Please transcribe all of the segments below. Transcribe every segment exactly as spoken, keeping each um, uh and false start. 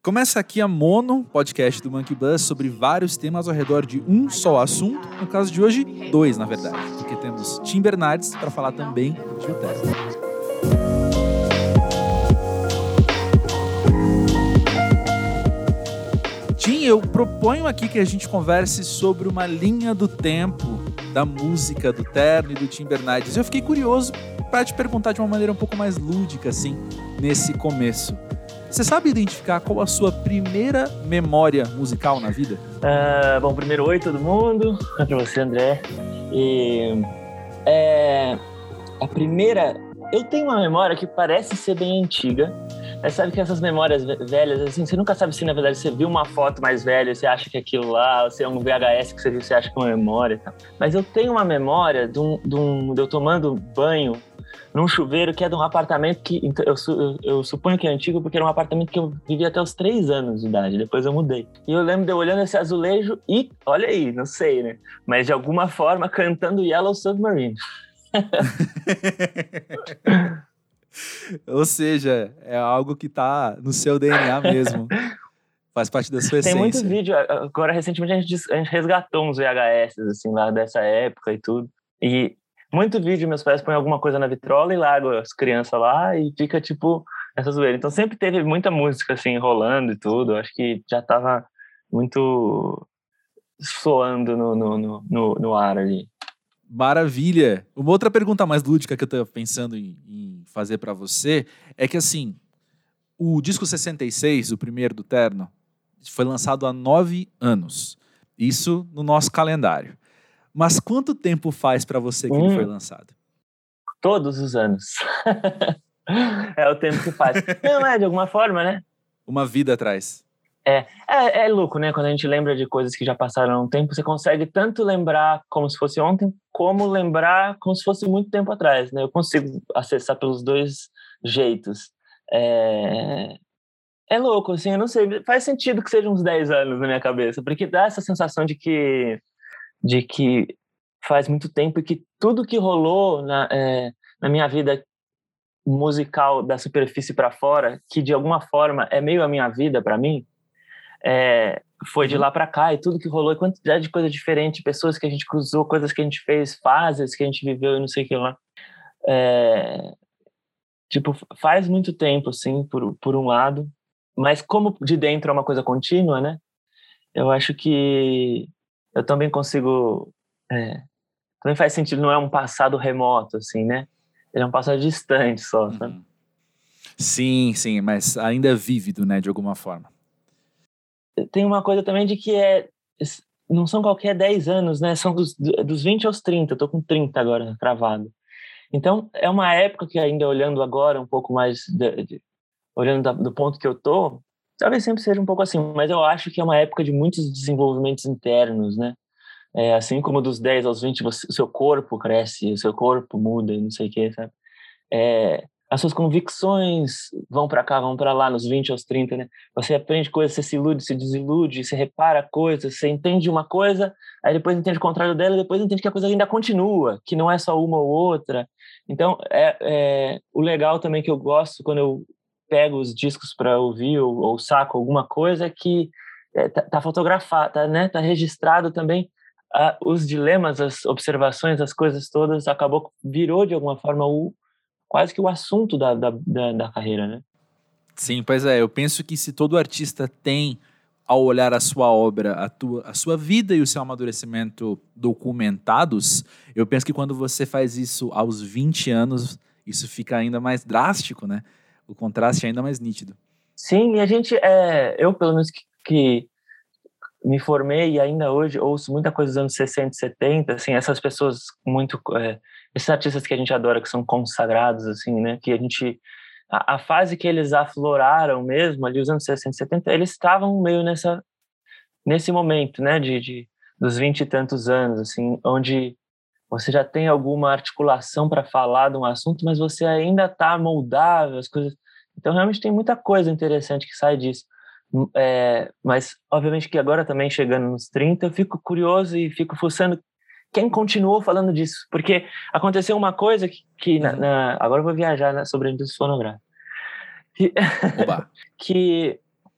Começa aqui a Mono, podcast do Monkey Bus, sobre vários temas ao redor de um só assunto. No caso de hoje, dois, na verdade. Porque temos Tim Bernardes para falar também de O Terno. Tim, eu proponho aqui que a gente converse sobre uma linha do tempo da música do Terno e do Tim Bernardes. Eu fiquei curioso para te perguntar de uma maneira um pouco mais lúdica, assim, nesse começo. Você sabe identificar qual a sua primeira memória musical na vida? Uh, bom, primeiro, oi todo mundo. Oi pra você, André. E, é, a primeira... Eu tenho uma memória que parece ser bem antiga. Mas sabe que essas memórias velhas, assim, você nunca sabe se na verdade você viu uma foto mais velha, você acha que aquilo lá, ou se é um V H S que você viu, você acha que é uma memória e tal. Mas eu tenho uma memória de, um, de, um, de eu tomando banho num chuveiro que é de um apartamento que eu, eu, eu suponho que é antigo, porque era um apartamento que eu vivia até os três anos de idade, depois eu mudei. E eu lembro de eu olhando esse azulejo e, olha aí, não sei, né? Mas de alguma forma cantando Yellow Submarine. Ou seja, é algo que tá no seu D N A mesmo. Faz parte da sua essência. Tem muito vídeo. Agora, recentemente, a gente, a gente resgatou uns V H S, assim, lá dessa época e tudo. E muito vídeo, meus pais põem alguma coisa na vitrola e largam as crianças lá e fica, tipo, essa zoeira. Então, sempre teve muita música, assim, rolando e tudo. Acho que já tava muito soando no, no, no, no, no ar ali. Maravilha! Uma outra pergunta mais lúdica que eu tô pensando em, em fazer pra você é que, assim, o disco sessenta e seis, o primeiro do Terno, foi lançado há nove anos. Isso no nosso calendário. Mas quanto tempo faz pra você que hum, ele foi lançado? Todos os anos. É o tempo que faz. Não, é de alguma forma, né? Uma vida atrás. É, é, é louco, né? Quando a gente lembra de coisas que já passaram há um tempo, você consegue tanto lembrar como se fosse ontem, como lembrar como se fosse muito tempo atrás, né? Eu consigo acessar pelos dois jeitos. É, é louco, assim, eu não sei, faz sentido que seja uns dez anos na minha cabeça, porque dá essa sensação de que, de que faz muito tempo e que tudo que rolou na, é, na minha vida musical da superfície para fora, que de alguma forma é meio a minha vida para mim, É, foi de lá pra cá, e tudo que rolou, e quantidade de coisa diferente, pessoas que a gente cruzou, coisas que a gente fez, fases que a gente viveu e não sei o que lá. É, tipo, faz muito tempo, assim, por, por um lado, mas como de dentro é uma coisa contínua, né? Eu acho que eu também consigo... É, também faz sentido, não é um passado remoto, assim, né? Ele é um passado distante só, uhum. sabe? Sim, sim, mas ainda é vívido, né, de alguma forma. Tem uma coisa também de que é, não são qualquer dez anos, né? São dos, dos vinte aos trinta. Eu tô com trinta agora, cravado. Então, é uma época que ainda olhando agora um pouco mais, de, de, olhando da, do ponto que eu tô, talvez sempre seja um pouco assim, mas eu acho que é uma época de muitos desenvolvimentos internos, né? É, assim como dos dez aos vinte, você, o seu corpo cresce, o seu corpo muda, não sei o que, sabe? É, as suas convicções vão para cá, vão para lá, nos vinte aos trinta, né? Você aprende coisas, você se ilude, se desilude, você repara coisas, você entende uma coisa, aí depois entende o contrário dela, e depois entende que a coisa ainda continua, que não é só uma ou outra. Então, é, é o legal também que eu gosto quando eu pego os discos para ouvir ou, ou saco alguma coisa, é que é, tá, tá fotografado, tá, né? Tá registrado também ah, os dilemas, as observações, as coisas todas, acabou, virou de alguma forma o quase que o assunto da, da, da, da carreira, né? Sim, pois é. Eu penso que se todo artista tem, ao olhar a sua obra, a, tua, a sua vida e o seu amadurecimento documentados, eu penso que quando você faz isso aos vinte anos, isso fica ainda mais drástico, né? O contraste é ainda mais nítido. Sim, e a gente, é, eu pelo menos que, que me formei e ainda hoje ouço muita coisa dos anos sessenta e setenta, assim, essas pessoas muito... É, esses artistas que a gente adora, que são consagrados, assim, né? Que a gente... A, a fase que eles afloraram mesmo, ali, os anos sessenta e setenta, eles estavam meio nessa, nesse momento, né? De, de, dos vinte e tantos anos, assim, onde você já tem alguma articulação para falar de um assunto, mas você ainda está moldável, as coisas... Então, realmente, tem muita coisa interessante que sai disso. É, mas, obviamente, que agora também, chegando nos trinta, eu fico curioso e fico fuçando quem continuou falando disso, porque aconteceu uma coisa que, que na, na, agora eu vou viajar, né, sobre a indústria fonográfica, que, Oba. que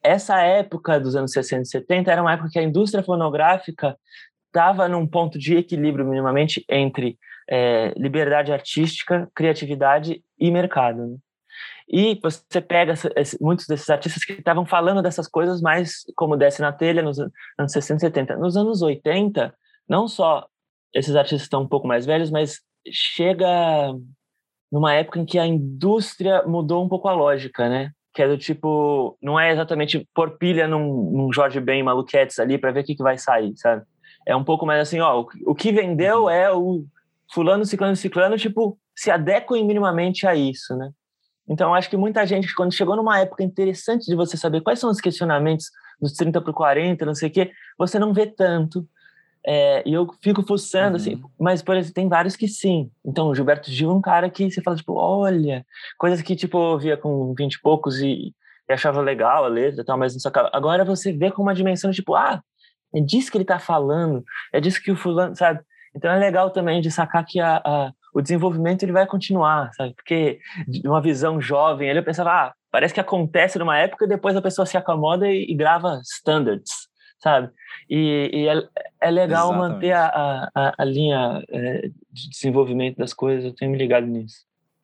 essa época dos anos sessenta e setenta era uma época que a indústria fonográfica estava num ponto de equilíbrio minimamente entre é, liberdade artística, criatividade e mercado, né? E você pega essa, esse, muitos desses artistas que estavam falando dessas coisas mais como desce na telha nos anos sessenta e setenta. Nos anos oitenta, não só esses artistas estão um pouco mais velhos, mas chega numa época em que a indústria mudou um pouco a lógica, né? Que é do tipo, não é exatamente pôr pilha num, num Jorge Ben Maluquetes ali para ver o que, que vai sair, sabe? É um pouco mais assim, ó, o, o que vendeu é o fulano, ciclano, ciclano, tipo, se adequem minimamente a isso, né? Então, eu acho que muita gente, quando chegou numa época interessante de você saber quais são os questionamentos dos trinta para o quarenta, não sei o quê, você não vê tanto. É, e eu fico fuçando, uhum. assim, mas, por exemplo, tem vários que sim. Então, o Gilberto Gil é um cara que você fala, tipo, olha, coisas que, tipo, eu via com vinte e poucos e, e achava legal a letra e tal, mas não sacava. Agora você vê com uma dimensão, tipo, ah, é disso que ele tá falando, é disso que o fulano, sabe? Então é legal também de sacar que a, a, o desenvolvimento ele vai continuar, sabe? Porque de uma visão jovem, ele eu pensava, ah, parece que acontece numa época e depois a pessoa se acomoda e, e grava standards, sabe? E, e é, é legal Exatamente. manter a, a, a linha é, de desenvolvimento das coisas, eu tenho me ligado nisso.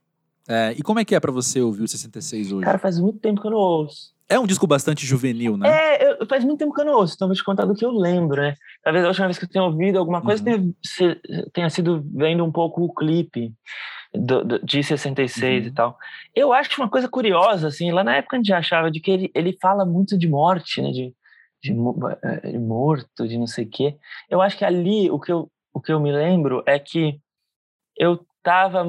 É, e como é que é pra você ouvir o sessenta e seis hoje? Cara, faz muito tempo que eu não ouço. É um disco bastante juvenil, né? É, eu, faz muito tempo que eu não ouço, então vou te contar do que eu lembro, né? Talvez a última vez que eu tenha ouvido alguma coisa uhum. tenha, tenha sido vendo um pouco o clipe do, do, de sessenta e seis uhum. e tal. Eu acho uma coisa curiosa, assim, lá na época a gente achava de que ele, ele fala muito de morte, né? De, de, de morto, de não sei o quê. Eu acho que ali o que eu, o que eu me lembro é que eu tava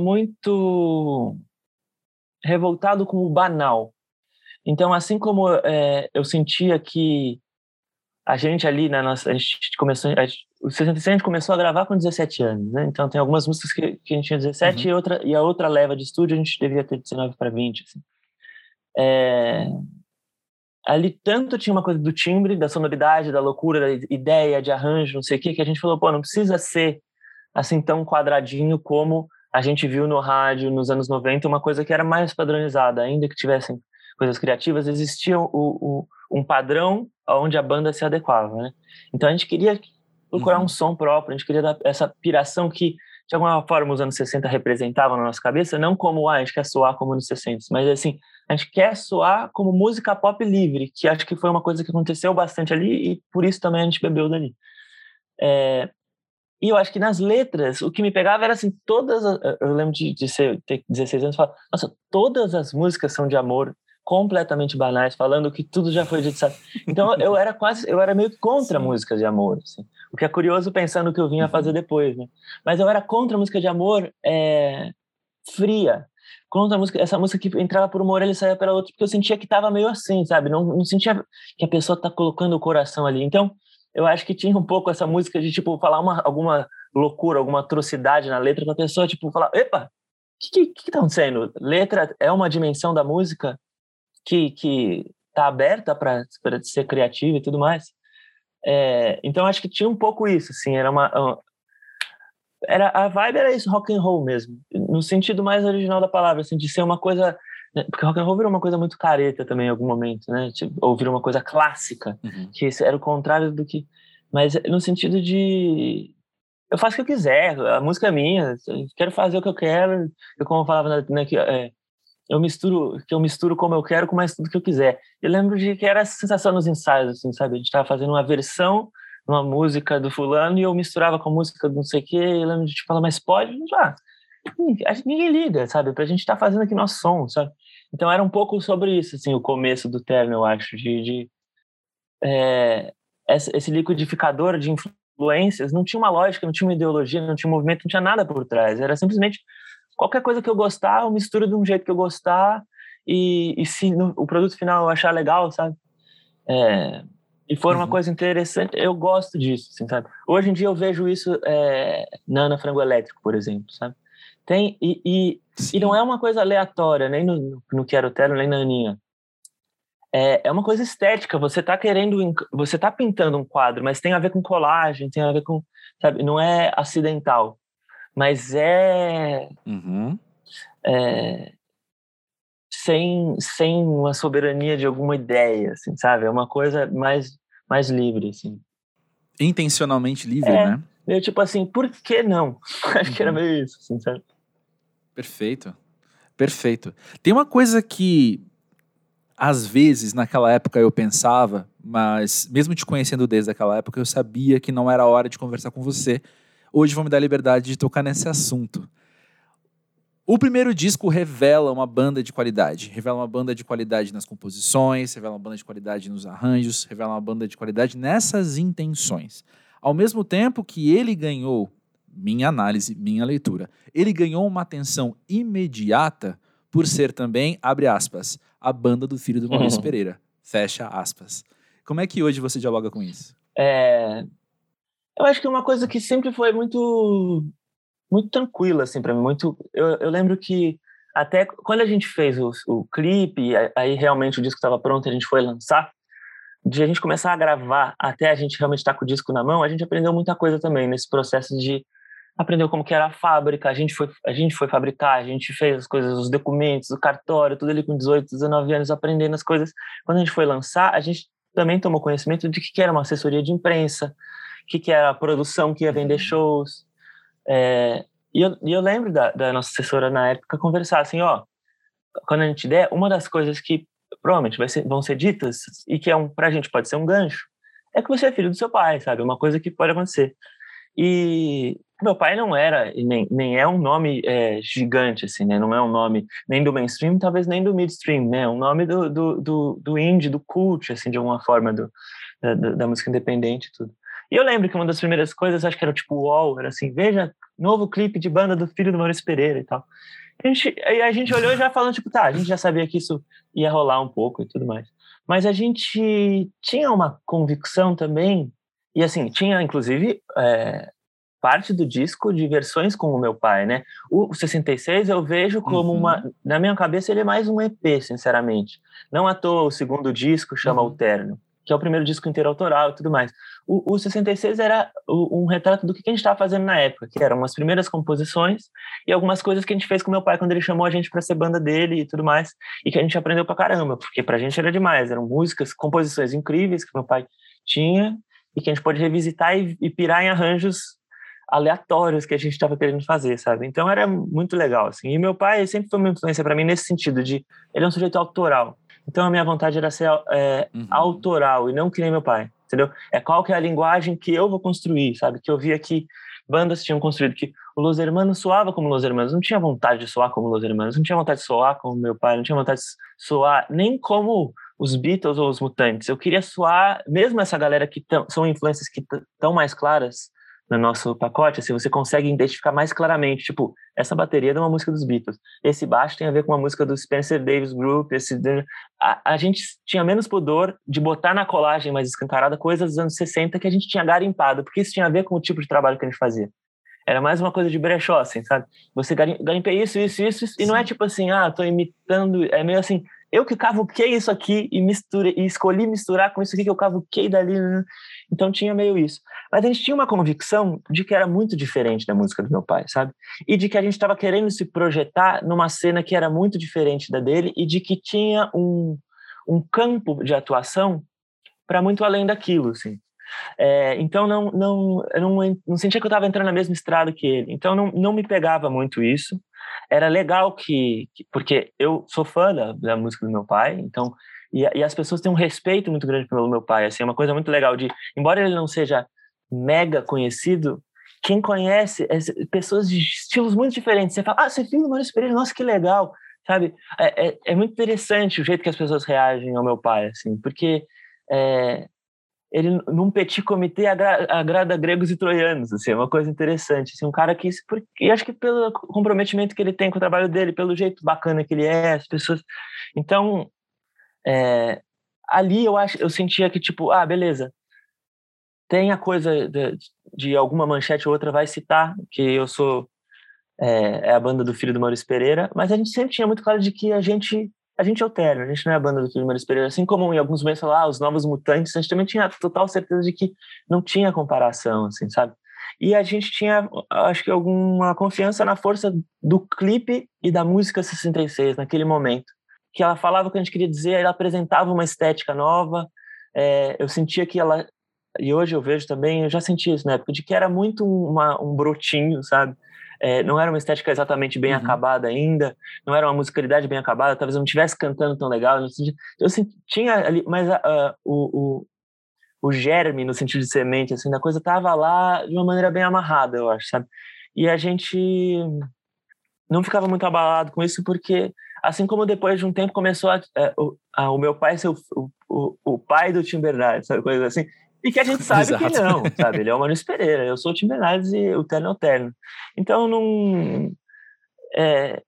muito revoltado com o banal. Então, assim como é, eu sentia que a gente ali, na nossa, a gente começou, a gente, o sessenta e seis a gente começou a gravar com dezessete anos, né? Então, tem algumas músicas que, que a gente tinha dezessete uhum. e, outra, e a outra leva de estúdio a gente devia ter dezenove para vinte, assim. É, ali tanto tinha uma coisa do timbre, da sonoridade, da loucura, da ideia, de arranjo, não sei o que, que a gente falou, pô, não precisa ser assim tão quadradinho como a gente viu no rádio nos anos noventa, uma coisa que era mais padronizada, ainda que tivessem coisas criativas, existia o, o, um padrão onde a banda se adequava, né? Então a gente queria procurar uhum. um som próprio, a gente queria dar essa piração que, de alguma forma, os anos sessenta representavam na nossa cabeça, não como, ah, a gente quer soar como nos sessenta, mas assim, a gente quer soar como música pop livre, que acho que foi uma coisa que aconteceu bastante ali e por isso também a gente bebeu dali. É, e eu acho que nas letras, o que me pegava era assim, todas, as, eu lembro de, de ser, ter dezesseis anos e falar, nossa, todas as músicas são de amor, completamente banais, falando que tudo já foi dito, sabe? Então eu era quase, eu era meio que contra Sim. músicas de amor, assim. O que é curioso pensando no que eu vinha uhum. fazer depois, né? Mas eu era contra a música de amor é, fria, contra a música, essa música que entrava por uma orelha e saía pela outra, porque eu sentia que tava meio assim, sabe? Não, não sentia que a pessoa tá colocando o coração ali. Então eu acho que tinha um pouco essa música de, tipo, falar uma, alguma loucura, alguma atrocidade na letra pra pessoa, tipo, falar, epa, o que, que, que tá acontecendo? Letra é uma dimensão da música que, que tá aberta para ser criativa e tudo mais. É, então acho que tinha um pouco isso, assim, era uma, uma era, a vibe era isso, rock and roll mesmo, no sentido mais original da palavra, assim, de ser uma coisa, né, porque rock and roll virou uma coisa muito careta também em algum momento, né, tipo, ou virou uma coisa clássica, uhum. que era o contrário do que, mas no sentido de eu faço o que eu quiser, a música é minha, eu quero fazer o que eu quero, eu como eu falava, né, que é, eu misturo, que eu misturo como eu quero com mais tudo que eu quiser. Eu lembro de que era essa sensação nos ensaios, assim, sabe? A gente estava fazendo uma versão de uma música do fulano e eu misturava com a música do não sei o quê. Eu lembro de te falar, mas pode? Já. Acho que ninguém liga, sabe? Pra gente estar tá fazendo aqui nosso som, sabe? Então era um pouco sobre isso, assim, o começo do Terno, eu acho, de, de é, esse liquidificador de influências não tinha uma lógica, não tinha uma ideologia, não tinha um movimento, não tinha nada por trás. Era simplesmente qualquer coisa que eu gostar, eu misturo de um jeito que eu gostar e, e se no, o produto final eu achar legal, sabe? É, e for uhum. uma coisa interessante, eu gosto disso, assim, sabe? Hoje em dia eu vejo isso é, na Ana Frango Elétrico, por exemplo, sabe? Tem, e, e, e não é uma coisa aleatória, nem no, no Quero Terno, nem na Aninha. É, é uma coisa estética, você tá querendo, você tá pintando um quadro, mas tem a ver com colagem, tem a ver com, sabe? Não é acidental. Mas é, uhum. é... sem, sem uma soberania de alguma ideia, assim, sabe? É uma coisa mais, mais livre, assim. Intencionalmente livre, É, né? meio tipo assim, por que não? Acho que era Uhum. meio isso, assim, sabe? Perfeito. Perfeito. Tem uma coisa que, às vezes, naquela época eu pensava, mas mesmo te conhecendo desde aquela época, eu sabia que não era a hora de conversar com você. Hoje vou me dar a liberdade de tocar nesse assunto. O primeiro disco revela uma banda de qualidade. Revela uma banda de qualidade nas composições, revela uma banda de qualidade nos arranjos, revela uma banda de qualidade nessas intenções. Ao mesmo tempo que ele ganhou, minha análise, minha leitura, ele ganhou uma atenção imediata por ser também, abre aspas, a banda do filho do Maurício Pereira, fecha aspas. Como é que hoje você dialoga com isso? É, eu acho que é uma coisa que sempre foi muito, muito tranquila, assim, para mim. Muito, eu, eu lembro que até quando a gente fez o, o clipe, aí realmente o disco estava pronto, a gente foi lançar, de a gente começar a gravar até a gente realmente estar com o disco na mão, a gente aprendeu muita coisa também nesse processo de aprender como que era a fábrica, a gente foi, a gente foi fabricar, a gente fez as coisas, os documentos, o cartório, tudo ali com dezoito, dezenove anos, aprendendo as coisas. Quando a gente foi lançar, a gente também tomou conhecimento de que era uma assessoria de imprensa, o que, que era a produção que ia vender shows. É, e, eu, e eu lembro da, da nossa assessora na época conversar assim, ó, quando a gente der, uma das coisas que provavelmente vai ser, vão ser ditas e que é um, pra gente pode ser um gancho, é que você é filho do seu pai, sabe? Uma coisa que pode acontecer. E meu pai não era, nem, nem é um nome é, gigante, assim, né? Não é um nome nem do mainstream, talvez nem do midstream, né? É um nome do, do, do, do indie, do cult, assim, de alguma forma, do, da, da música independente e tudo. E eu lembro que uma das primeiras coisas, acho que era tipo UOL, era assim, veja, novo clipe de banda do filho do Maurício Pereira e tal. A gente, aí a gente olhou já falando, tipo, tá, a gente já sabia que isso ia rolar um pouco e tudo mais. Mas a gente tinha uma convicção também, e assim, tinha inclusive é, parte do disco de versões com o meu pai, né? O sessenta e seis eu vejo como Uhum. uma... Na minha cabeça ele é mais um E P, sinceramente. Não à toa o segundo disco chama Uhum. O Terno, que é o primeiro disco inteiro autoral e tudo mais. O, o sessenta e seis era um retrato do que a gente estava fazendo na época, que eram as primeiras composições e algumas coisas que a gente fez com meu pai quando ele chamou a gente para ser banda dele e tudo mais, e que a gente aprendeu pra caramba, porque pra gente era demais, eram músicas, composições incríveis que meu pai tinha e que a gente pode revisitar e, e pirar em arranjos aleatórios que a gente estava querendo fazer, sabe? Então era muito legal, assim. E meu pai sempre foi uma influência para mim nesse sentido de ele é um sujeito autoral. Então a minha vontade era ser é, Uhum. autoral e não que nem meu pai, entendeu? É qual que é a linguagem que eu vou construir, sabe? Que eu via que bandas tinham construído, que o Los Hermanos soava como Los Hermanos, não tinha vontade de soar como Los Hermanos, não tinha vontade de soar como meu pai, não tinha vontade de soar nem como os Beatles ou os Mutantes. Eu queria soar, mesmo essa galera que tão, são influências que estão mais claras no nosso pacote, assim, você consegue identificar mais claramente, tipo, essa bateria é de uma música dos Beatles, esse baixo tem a ver com uma música do Spencer Davis Group, esse... a, a gente tinha menos pudor de botar na colagem mais escancarada coisas dos anos sessenta que a gente tinha garimpado, porque isso tinha a ver com o tipo de trabalho que a gente fazia. Era mais uma coisa de brechó, assim, sabe? Você garimpei isso, isso, isso, e não é tipo assim, ah, tô imitando, é meio assim, eu que cavuquei isso aqui e misturei, e escolhi misturar com isso aqui que eu cavuquei dali, né? Então tinha meio isso. Mas a gente tinha uma convicção de que era muito diferente da música do meu pai, sabe? E de que a gente estava querendo se projetar numa cena que era muito diferente da dele e de que tinha um, um campo de atuação para muito além daquilo, assim. É, então não, não, eu não, não sentia que eu estava entrando na mesma estrada que ele. Então não, não me pegava muito isso. Era legal que, que porque eu sou fã da, da música do meu pai, então e, e as pessoas têm um respeito muito grande pelo meu pai. Assim, é uma coisa muito legal de, embora ele não seja mega conhecido, quem conhece é pessoas de estilos muito diferentes. Você fala, ah, você é filho do Maurício Pereira, nossa, que legal, sabe? É, é, é muito interessante o jeito que as pessoas reagem ao meu pai, assim, porque é, ele, num petit comitê, agra, agrada gregos e troianos, assim, é uma coisa interessante, assim, um cara que, porque, acho que pelo comprometimento que ele tem com o trabalho dele, pelo jeito bacana que ele é, as pessoas, então, é, ali eu acho, eu sentia que, tipo, ah, beleza, tem a coisa de, de alguma manchete ou outra vai citar que eu sou, é, é a banda do filho do Maurício Pereira, mas a gente sempre tinha muito claro de que a gente a gente é o Terno, a gente não é a banda do filho do Maurício Pereira. Assim como em alguns momentos lá, os Novos Mutantes, a gente também tinha total certeza de que não tinha comparação, assim, sabe? E a gente tinha, acho que, alguma confiança na força do clipe e da música sessenta e seis naquele momento. que ela falava o que a gente queria dizer, ela apresentava uma estética nova, é, eu sentia que ela, e hoje eu vejo também, eu já senti isso na época, de que era muito uma, um brotinho, sabe? É, não era uma estética exatamente bem Uhum. acabada ainda, não era uma musicalidade bem acabada, talvez eu não estivesse cantando tão legal, eu, senti, eu senti, tinha ali, mas uh, uh, o, o, o germe, no sentido de semente, assim, da coisa estava lá de uma maneira bem amarrada, eu acho, sabe? E a gente não ficava muito abalado com isso, porque assim como depois de um tempo começou a, a, a, o meu pai ser o, o, o pai do Tim Bernardes, sabe, coisa assim, e que a gente sabe que não, sabe, ele é o Maurício Pereira, eu sou o Tim Bernardes e o Terno é o Terno. Então não é,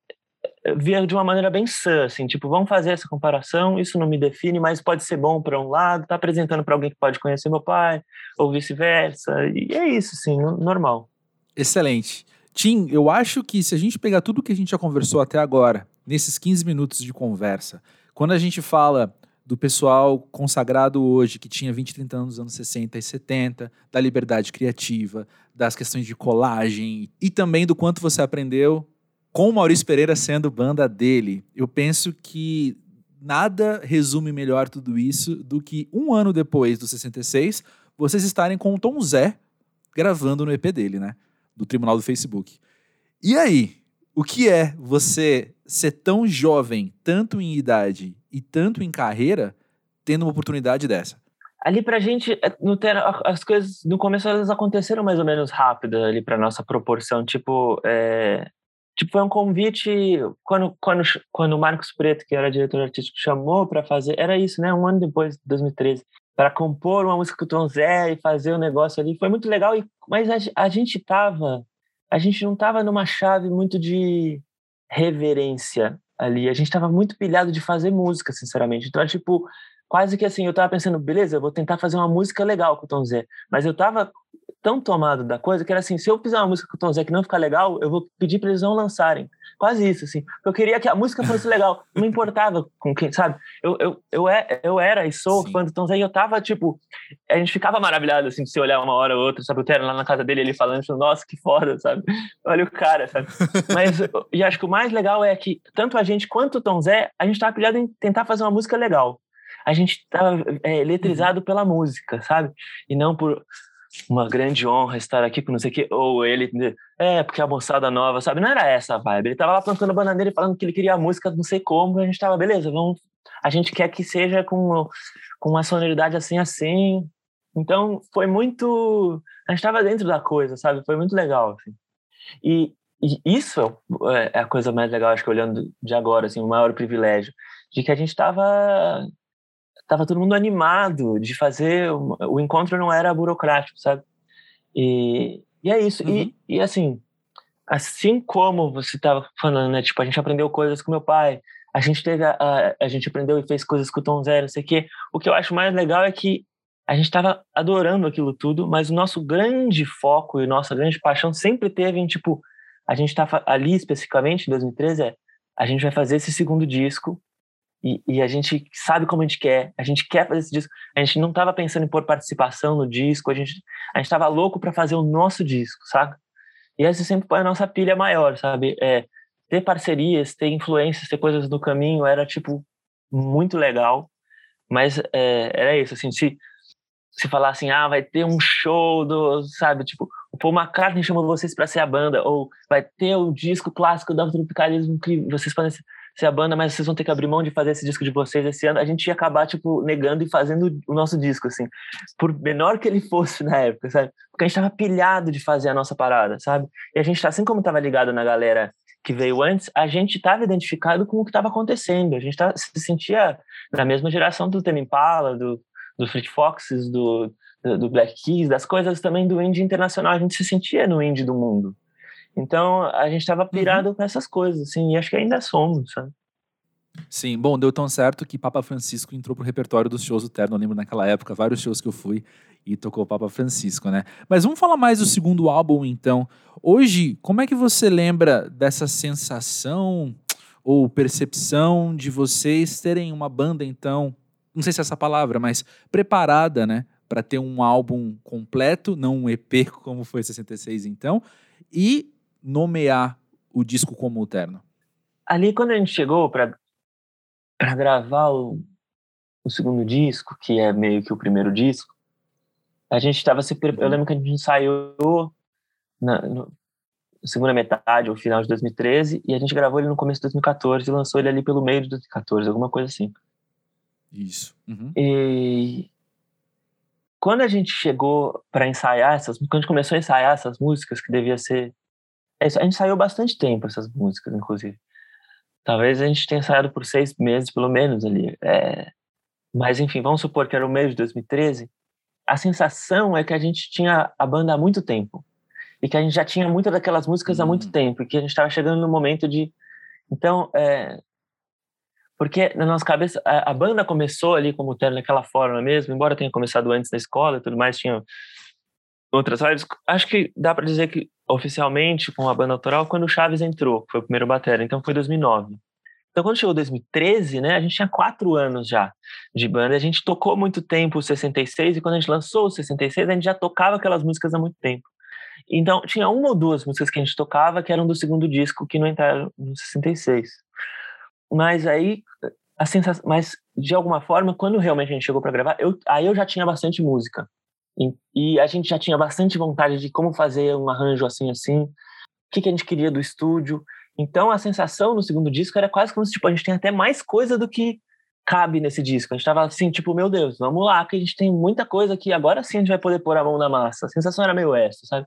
via de uma maneira bem sã, assim, tipo, vamos fazer essa comparação, isso não me define, mas pode ser bom para um lado, tá apresentando para alguém que pode conhecer meu pai, ou vice-versa, e é isso, assim, normal. Excelente. Tim, eu acho que se a gente pegar tudo que a gente já conversou até agora, nesses quinze minutos de conversa, quando a gente fala do pessoal consagrado hoje, que tinha vinte, trinta anos nos anos sessenta e setenta, da liberdade criativa, das questões de colagem, e também do quanto você aprendeu com o Maurício Pereira sendo banda dele, eu penso que nada resume melhor tudo isso do que um ano depois do sessenta e seis, vocês estarem com o Tom Zé gravando no E P dele, né? Do Tribunal do Facebook. E aí, o que é você ser tão jovem, tanto em idade e tanto em carreira, tendo uma oportunidade dessa? Ali pra gente, no ter, as coisas no começo elas aconteceram mais ou menos rápido ali pra nossa proporção, tipo, é, tipo foi um convite, quando, quando, quando o Marcos Preto, que era diretor artístico, chamou pra fazer, era isso, né, um ano depois, dois mil e treze, para compor uma música com o Tom Zé e fazer o um negócio ali, foi muito legal, e, mas a, a gente tava, a gente não tava numa chave muito de reverência ali, a gente tava muito pilhado de fazer música, sinceramente, então, tipo, quase que assim, eu tava pensando, beleza, eu vou tentar fazer uma música legal com o Tom Zé, mas eu tava tão tomado da coisa que era assim, se eu fizer uma música com o Tom Zé que não ficar legal, eu vou pedir pra eles não lançarem. Quase isso, assim. Eu queria que a música fosse legal, não importava com quem, sabe? Eu, eu, eu, é, eu era e sou Sim. fã do Tom Zé e eu tava, tipo, a gente ficava maravilhado, assim, de se olhar uma hora ou outra, sabe? Eu tava lá na casa dele, ele falando, nossa, que foda, sabe? Olha o cara, sabe? Mas, e acho que o mais legal é que tanto a gente quanto o Tom Zé, a gente tava pilhado em tentar fazer uma música legal. A gente tava é, eletrizado uhum. pela música, sabe? E não por uma grande honra estar aqui com não sei o quê, ou ele, é, porque a moçada nova, sabe? Não era essa a vibe. Ele tava lá plantando bananeira e falando que ele queria a música, não sei como, e a gente tava, beleza, vamos, a gente quer que seja com, com uma sonoridade assim, assim. Então, foi muito, a gente tava dentro da coisa, sabe? Foi muito legal, assim. E, e isso é a coisa mais legal, acho que olhando de agora, assim, o maior privilégio, de que a gente tava... Tava todo mundo animado de fazer, o encontro não era burocrático, sabe? E, e é isso. Uhum. E, e assim, assim como você tava falando, né? Tipo, a gente aprendeu coisas com meu pai, a gente teve, a, a, a gente aprendeu e fez coisas com o Tom Zé, não sei o quê. O que eu acho mais legal é que a gente tava adorando aquilo tudo, mas o nosso grande foco e nossa grande paixão sempre teve em, tipo, a gente tá ali especificamente, em dois mil e treze, é, a gente vai fazer esse segundo disco. E, e a gente sabe como a gente quer, a gente quer fazer esse disco, a gente não estava pensando em pôr participação no disco, a gente a gente estava louco para fazer o nosso disco, sabe? E essa sempre foi a nossa pilha maior, sabe? É, ter parcerias, ter influências, ter coisas no caminho era, tipo, muito legal, mas é, era isso, assim, se, se falar assim, ah, vai ter um show do, sabe, tipo, o Paul McCartney chamou vocês para ser a banda, ou vai ter o disco clássico do Tropicalismo que vocês podem ser ser a banda, mas vocês vão ter que abrir mão de fazer esse disco de vocês esse ano, a gente ia acabar, tipo, negando e fazendo o nosso disco, assim, por menor que ele fosse na época, sabe? Porque a gente tava pilhado de fazer a nossa parada, sabe? E a gente, assim como tava ligado na galera que veio antes, a gente tava identificado com o que tava acontecendo, a gente tava, se sentia na mesma geração do Tame Impala, do, do Fleet Foxes, do, do, do Black Keys, das coisas também do indie internacional, a gente se sentia no indie do mundo. Então, a gente estava pirado uhum. com essas coisas, assim, e acho que ainda somos, sabe? Sim, bom, deu tão certo que Papa Francisco entrou pro repertório dos shows do Terno, eu lembro naquela época, vários shows que eu fui e tocou Papa Francisco, né? Mas vamos falar mais do segundo álbum, então. Hoje, como é que você lembra dessa sensação ou percepção de vocês terem uma banda, então, não sei se é essa palavra, mas preparada, né? Para ter um álbum completo, não um E P como foi sessenta e seis, então, e nomear o disco como o Terno? Ali, quando a gente chegou para para gravar o, o segundo disco, que é meio que o primeiro disco, a gente estava se pre... eu lembro que a gente ensaiou na no, segunda metade ou final de dois mil e treze, e a gente gravou ele no começo de dois mil e quatorze e lançou ele ali pelo meio de dois mil e quatorze, alguma coisa assim. Isso. Uhum. E quando a gente chegou para ensaiar essas, quando a gente começou a ensaiar essas músicas, que devia ser, a gente ensaiou bastante tempo essas músicas, inclusive. Talvez a gente tenha ensaiado por seis meses, pelo menos, ali. É... Mas, enfim, vamos supor que era o mês de dois mil e treze. A sensação é que a gente tinha a banda há muito tempo. E que a gente já tinha muitas daquelas músicas há muito Hum. tempo. E que a gente estava chegando no momento de... Então, é... Porque na nossa cabeça, a, a banda começou ali como Terno naquela forma mesmo, embora tenha começado antes na escola e tudo mais, tinha outras lives. Acho que dá para dizer que oficialmente com a banda autoral quando o Chaves entrou, que foi o primeiro batera, então foi dois mil e nove. Então quando chegou dois mil e treze, né, a gente tinha quatro anos já de banda, a gente tocou muito tempo o sessenta e seis, e quando a gente lançou o sessenta e seis, a gente já tocava aquelas músicas há muito tempo. Então tinha uma ou duas músicas que a gente tocava que eram do segundo disco, que não entraram no sessenta e seis. Mas aí, a sensação, mas de alguma forma, quando realmente a gente chegou para gravar, eu, aí eu já tinha bastante música. E, e a gente já tinha bastante vontade de como fazer um arranjo assim, assim, o que, que a gente queria do estúdio. Então a sensação no segundo disco era quase como se tipo, a gente tem até mais coisa do que cabe nesse disco. A gente tava assim, tipo, meu Deus, vamos lá, que a gente tem muita coisa que agora sim a gente vai poder pôr a mão na massa. A sensação era meio essa, sabe?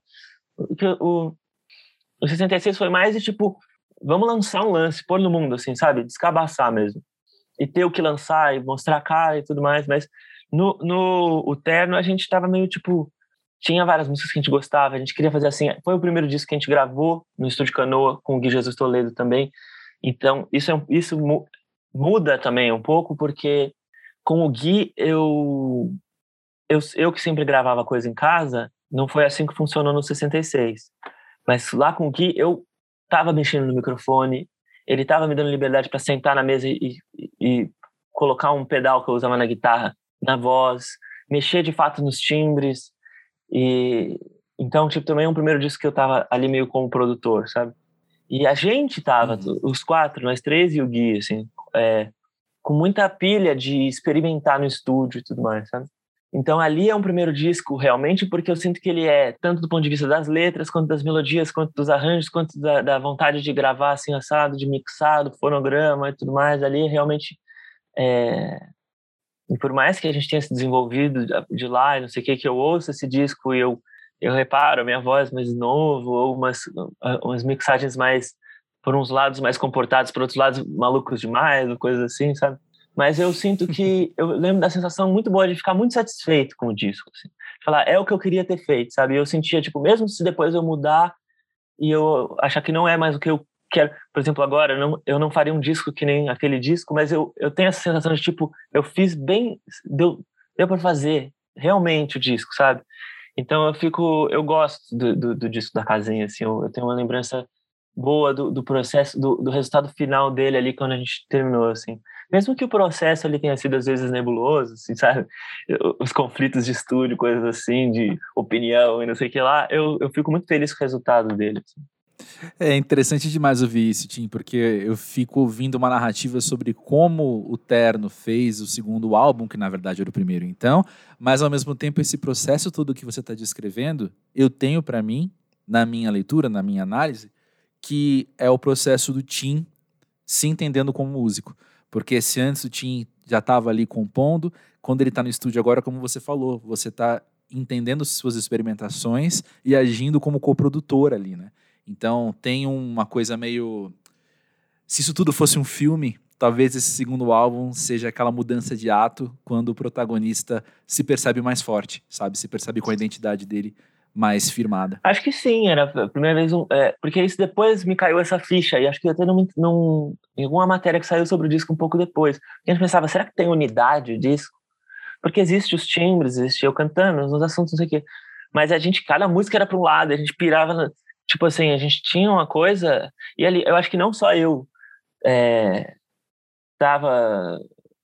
O, o, o sessenta e seis foi mais de tipo, vamos lançar um lance, pôr no mundo, assim, sabe? Descabaçar mesmo. E ter o que lançar e mostrar a cara e tudo mais, mas no, no o Terno a gente tava meio tipo, tinha várias músicas que a gente gostava, a gente queria fazer assim, foi o primeiro disco que a gente gravou no Estúdio Canoa com o Gui Jesus Toledo também, então isso, é, isso muda também um pouco, porque com o Gui eu, eu, eu que sempre gravava coisa em casa, não foi assim que funcionou no sessenta e seis, mas lá com o Gui eu tava mexendo no microfone, ele tava me dando liberdade para sentar na mesa e, e, e colocar um pedal que eu usava na guitarra na voz, mexer de fato nos timbres. E então, tipo, também é um primeiro disco que eu tava ali meio como produtor, sabe? E a gente tava, Uhum. os quatro, nós três e o Gui, assim, é, com muita pilha de experimentar no estúdio e tudo mais, sabe? Então ali é um primeiro disco realmente porque eu sinto que ele é tanto do ponto de vista das letras, quanto das melodias, quanto dos arranjos, quanto da, da vontade de gravar assim assado, de mixar, do fonograma e tudo mais. Ali realmente é... E por mais que a gente tenha se desenvolvido de lá e não sei o que, que eu ouço esse disco e eu, eu reparo a minha voz mais novo, ou umas, umas mixagens mais, por uns lados mais comportados, por outros lados malucos demais, ou coisas assim, sabe? Mas eu sinto que, eu lembro da sensação muito boa de ficar muito satisfeito com o disco, assim. De falar, é o que eu queria ter feito, sabe? Eu sentia, tipo, mesmo se depois eu mudar e eu achar que não é mais o que eu quero, por exemplo, agora eu não, eu não faria um disco que nem aquele disco, mas eu, eu tenho essa sensação de tipo, eu fiz bem, deu, deu para fazer realmente o disco, sabe? Então eu fico, eu gosto do, do, do disco da Casinha, assim, eu, eu tenho uma lembrança boa do, do processo, do, do resultado final dele ali quando a gente terminou, assim. Mesmo que o processo ali tenha sido às vezes nebuloso, assim, sabe? Os conflitos de estúdio, coisas assim, de opinião e não sei o que lá, eu, eu fico muito feliz com o resultado dele, assim. É interessante demais ouvir isso, Tim, porque eu fico ouvindo uma narrativa sobre como o Terno fez o segundo álbum, que na verdade era o primeiro então, mas ao mesmo tempo esse processo todo que você está descrevendo, eu tenho para mim, na minha leitura, na minha análise, que é o processo do Tim se entendendo como músico. Porque se antes o Tim já estava ali compondo, quando ele está no estúdio agora, como você falou, você está entendendo suas experimentações e agindo como coprodutor ali, né? Então tem uma coisa meio... Se isso tudo fosse um filme, talvez esse segundo álbum seja aquela mudança de ato quando o protagonista se percebe mais forte, sabe? Se percebe com a identidade dele mais firmada. Acho que sim, era a primeira vez, um, é, porque isso depois me caiu essa ficha, e acho que até num, num, em alguma matéria que saiu sobre o disco um pouco depois. A gente pensava, será que tem unidade o disco? Porque existe os timbres, existe eu cantando, os assuntos, não sei o quê. Mas a gente, cada música era para um lado, a gente pirava, na, tipo assim, a gente tinha uma coisa, e ali, eu acho que não só eu é, tava,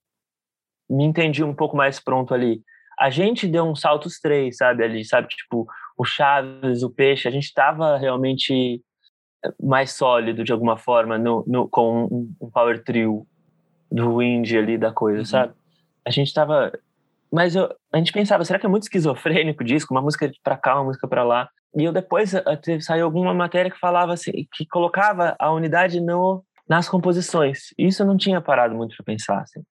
me entendi um pouco mais pronto ali. A gente deu um salto os três, sabe, ali, sabe, tipo, o Chaves, o Peixe, a gente estava realmente mais sólido de alguma forma no, no, com um, um power trio do indie ali da coisa, Uhum. sabe? A gente tava... Mas eu, a gente pensava, será que é muito esquizofrênico o disco? Uma música pra cá, uma música pra lá. E eu depois até saiu alguma matéria que falava assim, que colocava a unidade no, nas composições. Isso eu não tinha parado muito pra pensar, assim.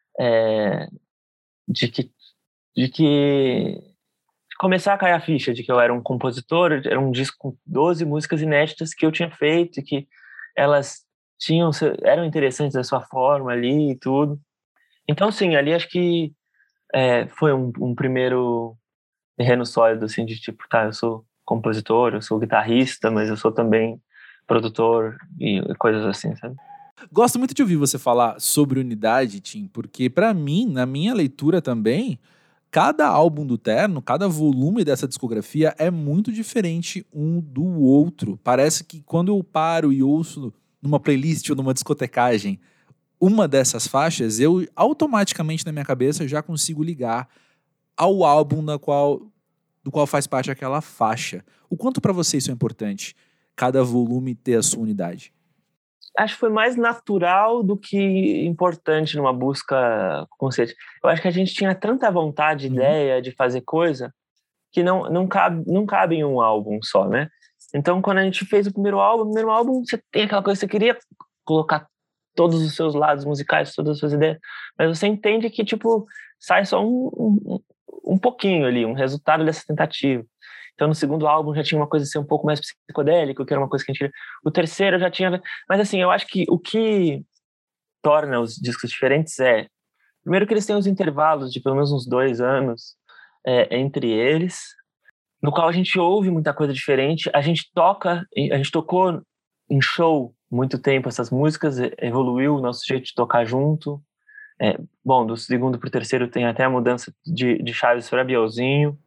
É, de que... De que começar a cair a ficha de que eu era um compositor, era um disco com doze músicas inéditas que eu tinha feito e que elas tinham, eram interessantes da sua forma ali e tudo. Então, sim, ali acho que é, foi um, um primeiro terreno sólido, assim, de tipo, tá, eu sou compositor, eu sou guitarrista, mas eu sou também produtor e coisas assim, sabe? Gosto muito de ouvir você falar sobre unidade, Tim, porque pra mim, na minha leitura também, cada álbum do Terno, cada volume dessa discografia é muito diferente um do outro. Parece que quando eu paro e ouço numa playlist ou numa discotecagem uma dessas faixas, eu automaticamente na minha cabeça já consigo ligar ao álbum da qual, do qual faz parte aquela faixa. O quanto pra você isso é importante? Cada volume ter a sua unidade. Acho que foi mais natural do que importante numa busca consciente. Eu acho que a gente tinha tanta vontade, Uhum. ideia de fazer coisa que não, não, cabe, não cabe em um álbum só, né? Então, quando a gente fez o primeiro álbum, o primeiro álbum você tem aquela coisa que você queria colocar todos os seus lados musicais, todas as suas ideias, mas você entende que, tipo, sai só um, um, um pouquinho ali, um resultado dessa tentativa. Então, no segundo álbum já tinha uma coisa assim um pouco mais psicodélica, que era uma coisa que a gente... O terceiro já tinha... Mas, assim, eu acho que o que torna os discos diferentes é... Primeiro que eles têm os intervalos de pelo menos uns dois anos é, entre eles, no qual a gente ouve muita coisa diferente. A gente toca... A gente tocou em show muito tempo essas músicas, evoluiu o nosso jeito de tocar junto. É, bom, do segundo pro terceiro tem até a mudança de, de chaves para Bielzinho.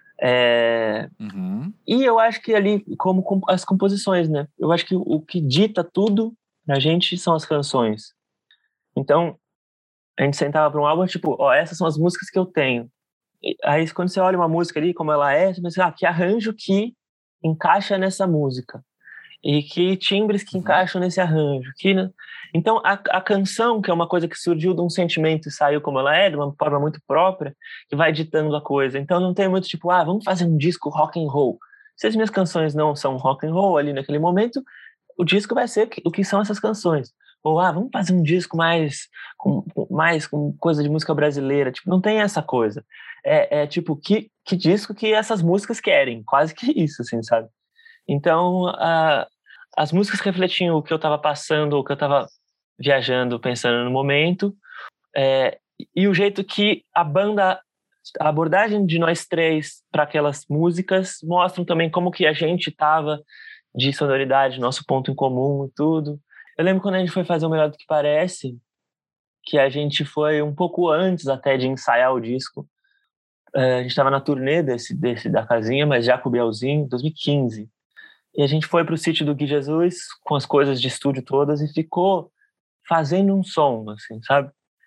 É, Uhum. e eu acho que ali, como com, as composições, né? Eu acho que o, o que dita tudo na gente são as canções. Então, a gente sentava para um álbum, tipo, ó, essas são as músicas que eu tenho. E aí, quando você olha uma música ali, como ela é, você pensa, ah, que arranjo que encaixa nessa música. E que timbres que Uhum. encaixam nesse arranjo. Que, né? Então, a, a canção, que é uma coisa que surgiu de um sentimento e saiu como ela é, de uma forma muito própria, que vai ditando a coisa. Então, não tem muito tipo, ah, vamos fazer um disco rock and roll. Se as minhas canções não são rock and roll ali naquele momento, o disco vai ser o que são essas canções. Ou, ah, vamos fazer um disco mais com, mais com coisa de música brasileira. Tipo, não tem essa coisa. É, é tipo, que, que disco que essas músicas querem. Quase que isso, assim, sabe? Então, a, as músicas refletiam o que eu estava passando, o que eu estava viajando, pensando no momento, é, e o jeito que a banda, a abordagem de nós três para aquelas músicas mostram também como que a gente estava de sonoridade, nosso ponto em comum e tudo. Eu lembro quando a gente foi fazer o Melhor do que Parece, que a gente foi um pouco antes até de ensaiar o disco. É, a gente estava na turnê desse, desse da casinha, mas já com o Bielzinho, em dois mil e quinze. E a gente foi pro sítio do Gui Jesus com as coisas de estúdio todas e ficou fazendo um som, assim, sabe?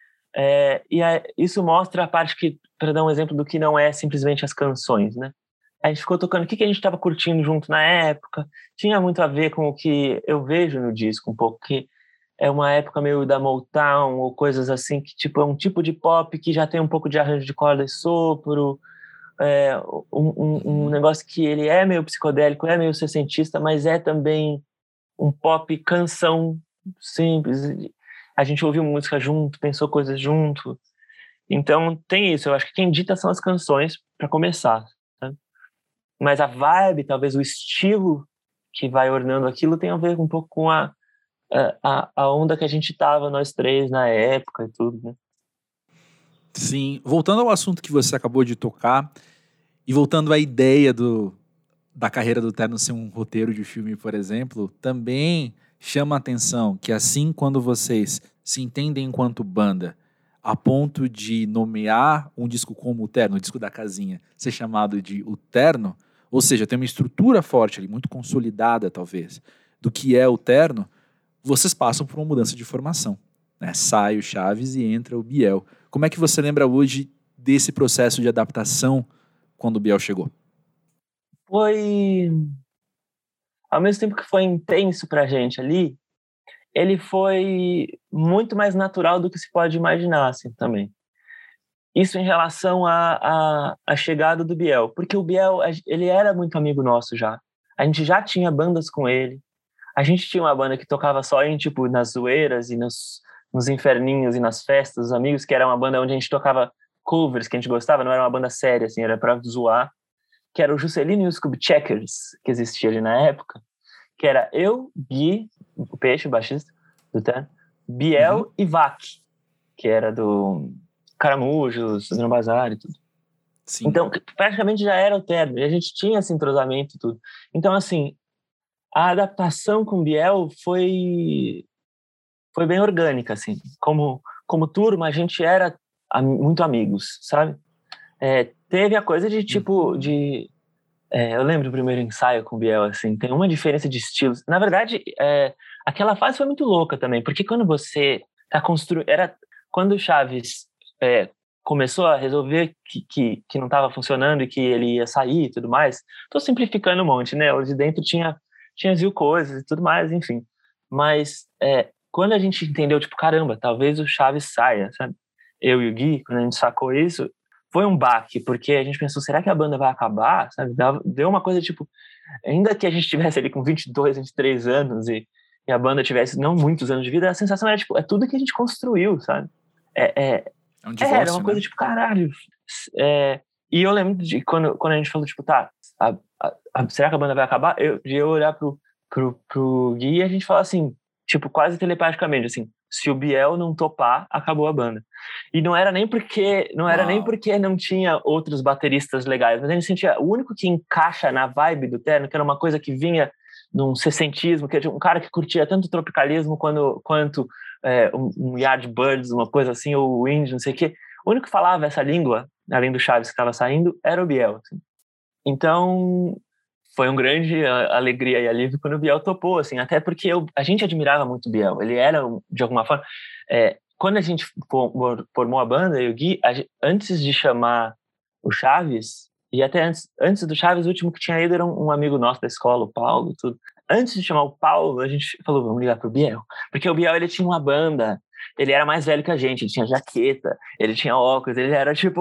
É, e a, isso mostra a parte que, para dar um exemplo do que não é simplesmente as canções, né? A gente ficou tocando o que, que a gente estava curtindo junto na época. Tinha muito a ver com o que eu vejo no disco, um pouco, que é uma época meio da Motown ou coisas assim, que tipo, é um tipo de pop que já tem um pouco de arranjo de corda e sopro, é, um, um, um Uhum. negócio que ele é meio psicodélico, é meio sessentista, mas é também um pop canção simples. A gente ouviu música junto, pensou coisas junto. Então tem isso, eu acho que quem dita são as canções para começar, sabe? Mas a vibe, talvez o estilo que vai ornando aquilo tem a ver um pouco com a, a, a onda que a gente tava, nós três, na época e tudo, né? Sim, voltando ao assunto que você acabou de tocar e voltando à ideia do, da carreira do Terno ser um roteiro de filme, por exemplo, também chama a atenção que assim quando vocês se entendem enquanto banda, a ponto de nomear um disco como o Terno, o disco da casinha, ser chamado de O Terno, ou seja, tem uma estrutura forte ali, muito consolidada talvez, do que é o Terno, vocês passam por uma mudança de formação, né? Sai o Chaves e entra o Biel. Como é que você lembra hoje desse processo de adaptação quando o Biel chegou? Foi... Ao mesmo tempo que foi intenso pra gente ali, ele foi muito mais natural do que se pode imaginar, assim, também. Isso em relação à a, a, a chegada do Biel, porque o Biel, ele era muito amigo nosso já. A gente já tinha bandas com ele. A gente tinha uma banda que tocava só em, tipo, nas zoeiras e nos, nos inferninhos e nas festas dos amigos, que era uma banda onde a gente tocava covers que a gente gostava, não era uma banda séria, assim, era pra zoar, que era o Juscelino e os Checkers, que existia ali na época, que era eu, Gui, o Peixe, o baixista do Terno, Biel uhum. e Vac, que era do Caramujos, do Bazar e tudo. Sim. Então, praticamente já era o Terno, e a gente tinha esse entrosamento e tudo. Então, assim, a adaptação com o Biel foi, foi bem orgânica, assim. Como, como turma, a gente era am- muito amigos, sabe? É, teve a coisa de, tipo, uhum. de... É, eu lembro do primeiro ensaio com o Biel, assim, tem uma diferença de estilos. Na verdade, é, aquela fase foi muito louca também, porque quando você tá construindo... Era, quando o Chaves é, começou a resolver que, que, que não estava funcionando e que ele ia sair e tudo mais, tô simplificando um monte, né? Lá de dentro tinha... tinha mil coisas e tudo mais, enfim. Mas é, quando a gente entendeu, tipo, caramba, talvez o Chaves saia, sabe? Eu e o Gui, quando a gente sacou isso, foi um baque, porque a gente pensou, será que a banda vai acabar? Sabe? Deu uma coisa, tipo, ainda que a gente estivesse ali com vinte e dois, vinte e três anos e, e a banda tivesse não muitos anos de vida, a sensação era, tipo, é tudo que a gente construiu, sabe? É, é, é um divórcio, é, era uma coisa, né? tipo, caralho. É, e eu lembro de quando, quando a gente falou, tipo, tá, a, a, a, será que a banda vai acabar? Eu, de eu olhar pro, pro, pro Gui e a gente falar assim, tipo, quase telepaticamente, assim, se o Biel não topar, acabou a banda. E não era nem porque não, era nem porque não tinha outros bateristas legais, mas a gente sentia, o único que encaixa na vibe do Terno, que era uma coisa que vinha num sessentismo, que era um cara que curtia tanto tropicalismo quando, quanto é, um, um Yardbirds, uma coisa assim, ou o indie, não sei o quê. O único que falava essa língua, além do Chaves que estava saindo, era o Biel. Assim. Então, foi um grande alegria e alívio quando o Biel topou, assim, até porque eu, a gente admirava muito o Biel. Ele era, de alguma forma... É, quando a gente formou a banda, eu e o Gui, a gente, antes de chamar o Chaves, e até antes, antes do Chaves, o último que tinha ido era um, um amigo nosso da escola, o Paulo, tudo. Antes de chamar o Paulo, a gente falou, vamos ligar pro Biel. Porque o Biel, ele tinha uma banda, ele era mais velho que a gente, ele tinha jaqueta, ele tinha óculos, ele era, tipo...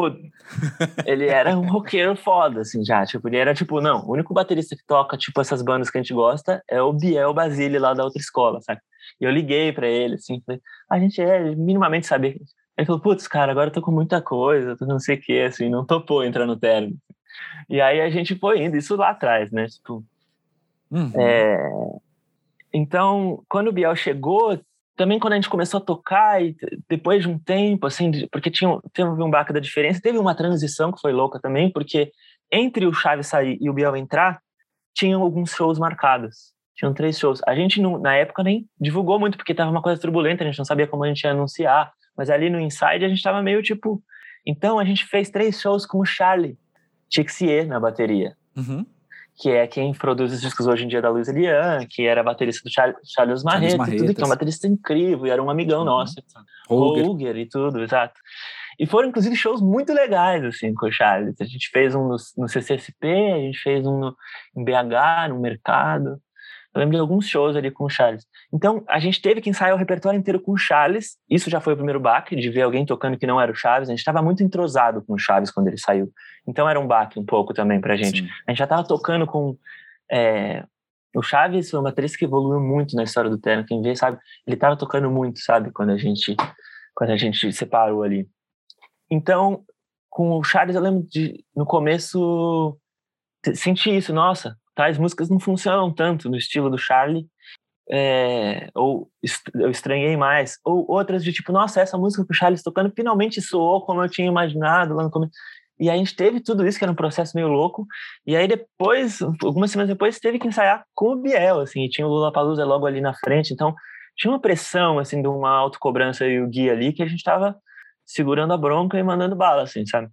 ele era um roqueiro foda, assim, já. Tipo, ele era, tipo, não, o único baterista que toca, tipo, essas bandas que a gente gosta é o Biel Basile, lá da outra escola, sabe? E eu liguei pra ele, assim, falei, a gente é minimamente saber. Ele falou, putz, cara, agora eu tô com muita coisa, tô não sei o que, assim, não topou entrar no Terno. E aí a gente foi indo, isso lá atrás, né? Tipo, uhum. é... Então, quando o Biel chegou, também quando a gente começou a tocar, e depois de um tempo, assim, porque tinha, teve um baque da diferença, teve uma transição que foi louca também, porque entre o Chaves sair e o Biel entrar, tinham alguns shows marcados. Tinham três shows. A gente, não, na época, nem divulgou muito, porque tava uma coisa turbulenta, a gente não sabia como a gente ia anunciar, mas ali no Inside a gente tava meio tipo... Então, a gente fez três shows com o Charlie Tixier na bateria. Uhum. Que é quem produz os discos hoje em dia da Luiz Elian, que era baterista do Charles, Charles Marreta e tudo, que é um baterista incrível, e era um amigão uhum. nosso. Holger e tudo, exato. E foram, inclusive, shows muito legais, assim, com o Charles. A gente fez um no, no C C S P, a gente fez um no, em B H, no Mercado. Eu lembro de alguns shows ali com o Charles. Então, a gente teve que ensaiar o repertório inteiro com o Charles. Isso já foi o primeiro baque, de ver alguém tocando que não era o Chaves. A gente estava muito entrosado com o Chaves quando ele saiu. Então, era um baque um pouco também pra gente. Sim. A gente já estava tocando com... É... O Chaves foi uma baterista que evoluiu muito na história do Terno. Quem vê, sabe? Ele estava tocando muito, sabe? Quando a gente, quando a gente separou ali. Então, com o Charles, eu lembro de, no começo, sentir isso. Nossa, tais músicas não funcionam tanto no estilo do Charlie, é, ou eu estranhei mais, ou outras de tipo, nossa, essa música que o Charlie tocando finalmente soou como eu tinha imaginado lá no começo. E aí a gente teve tudo isso, que era um processo meio louco, e aí depois, algumas semanas depois, teve que ensaiar com o Biel, assim, e tinha o Lollapalooza logo ali na frente, então tinha uma pressão, assim, de uma autocobrança e o Gui ali, que a gente tava segurando a bronca e mandando bala, assim, sabe?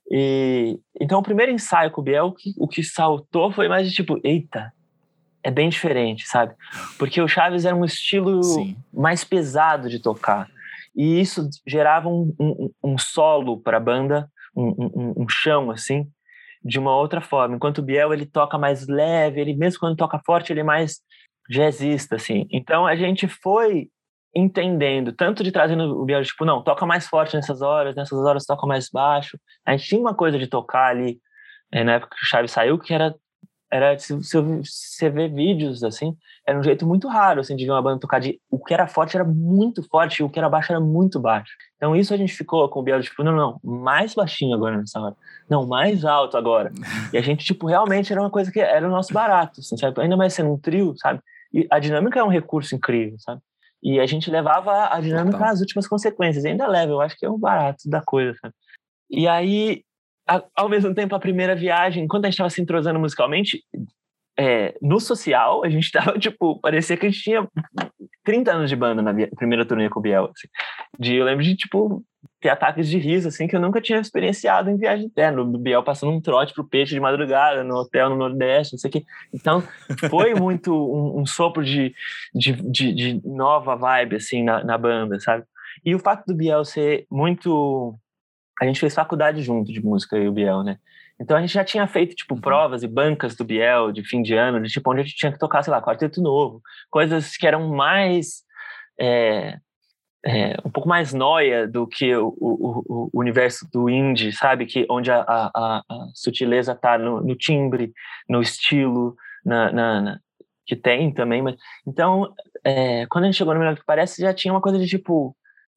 E, então, o primeiro ensaio com o Biel, o que, o que saltou foi mais de tipo, eita, é bem diferente, sabe? Porque o Chaves era um estilo Sim. mais pesado de tocar. E isso gerava um, um, um solo para a banda, um, um, um chão, assim, de uma outra forma. Enquanto o Biel, ele toca mais leve, ele mesmo quando toca forte, ele é mais jazzista, assim. Então, a gente foi entendendo, tanto de trazendo o Biel, tipo, não, toca mais forte nessas horas, nessas horas toca mais baixo. A gente tinha uma coisa de tocar ali, é, na época que o Chaves saiu, que era, era se, se você vê vídeos, assim, era um jeito muito raro, assim, de ver uma banda tocar de, o que era forte era muito forte e o que era baixo era muito baixo. Então isso a gente ficou com o Biel, tipo, não, não, mais baixinho agora nessa hora. Não, mais alto agora. E a gente, tipo, realmente era uma coisa que era o nosso barato, assim, sabe? Ainda mais sendo um trio, sabe? E a dinâmica é um recurso incrível, sabe? E a gente levava a dinâmica Total. às últimas consequências. E ainda leva, eu acho que é o barato da coisa, sabe? E aí, a, ao mesmo tempo, a primeira viagem, enquanto a gente estava se entrosando musicalmente, é, no social, a gente tava, tipo, parecia que a gente tinha trinta anos de banda na via, primeira turnê com o Biel, assim. De, eu lembro de, tipo, ter ataques de riso, assim, que eu nunca tinha experienciado em viagem interna. O Biel passando um trote pro peixe de madrugada, no hotel no Nordeste, não sei o quê. Então, foi muito um, um sopro de, de, de, de nova vibe, assim, na, na banda, sabe? E o fato do Biel ser muito... A gente fez faculdade junto de música, eu e o Biel, né? Então a gente já tinha feito, tipo, Uhum. provas e bancas do Biel de fim de ano, de tipo, onde a gente tinha que tocar, sei lá, quarteto novo, coisas que eram mais... É, é, um pouco mais nóia do que o, o, o universo do indie, sabe? Que, onde a, a, a sutileza tá no, no timbre, no estilo, na, na, na, que tem também. Mas, então, é, quando a gente chegou no Melhor que Parece, já tinha uma coisa de tipo...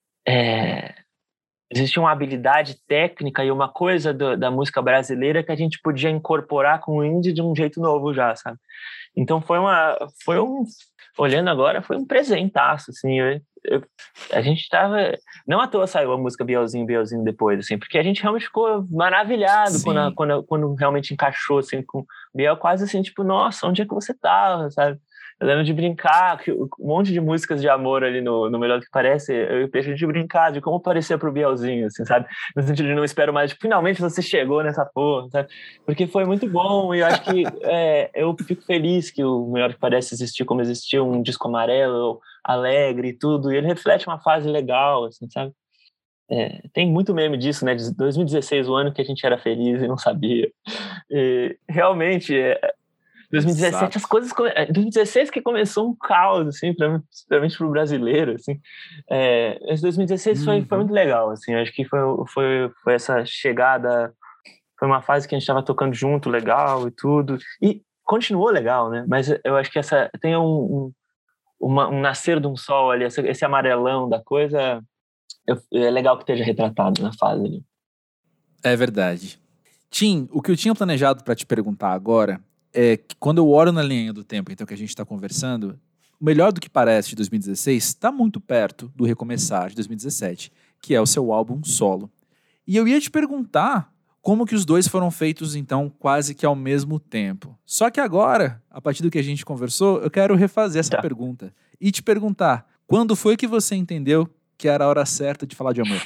É, existia uma habilidade técnica e uma coisa do, da música brasileira que a gente podia incorporar com o indie de um jeito novo já, sabe? Então foi uma, foi um, olhando agora, foi um presentaço, assim, eu, eu, a gente tava, não à toa saiu a música Bielzinho, Bielzinho depois, assim, porque a gente realmente ficou maravilhado quando, a, quando, quando realmente encaixou, assim, com o Biel, quase assim, tipo, nossa, onde é que você tava, sabe? Eu lembro de brincar, um monte de músicas de amor ali no, no Melhor do que Parece, eu e o Peixe de brincar, de como parecia pro Bielzinho, assim, sabe? No sentido de não espero mais, tipo, finalmente você chegou nessa porra, sabe? Porque foi muito bom e eu acho que é, eu fico feliz que o Melhor do que Parece existir como existiu, um disco amarelo, alegre e tudo, e ele reflete uma fase legal, assim, sabe? É, tem muito meme disso, né? De dois mil e dezesseis, o ano que a gente era feliz e não sabia. E, realmente... É, dois mil e dezessete, Exato. as coisas... dois mil e dezesseis que começou um caos, assim, principalmente pro brasileiro, assim. É, esse dois mil e dezesseis uhum. foi, foi muito legal, assim. Acho que foi, foi, foi essa chegada... Foi uma fase que a gente estava tocando junto, legal e tudo. E continuou legal, né? Mas eu acho que essa... Tem um, um, uma, um nascer de um sol ali, esse, esse amarelão da coisa... Eu, é legal que esteja retratado na fase ali. É verdade. Tim, o que eu tinha planejado para te perguntar agora é que quando eu olho na linha do tempo, então, que a gente está conversando, o Melhor do que Parece de dois mil e dezesseis está muito perto do Recomeçar de dois mil e dezessete, que é o seu álbum solo. E eu ia te perguntar como que os dois foram feitos, então, quase que ao mesmo tempo. Só que agora, a partir do que a gente conversou, eu quero refazer essa Tá. pergunta e te perguntar, quando foi que você entendeu que era a hora certa de falar de amor?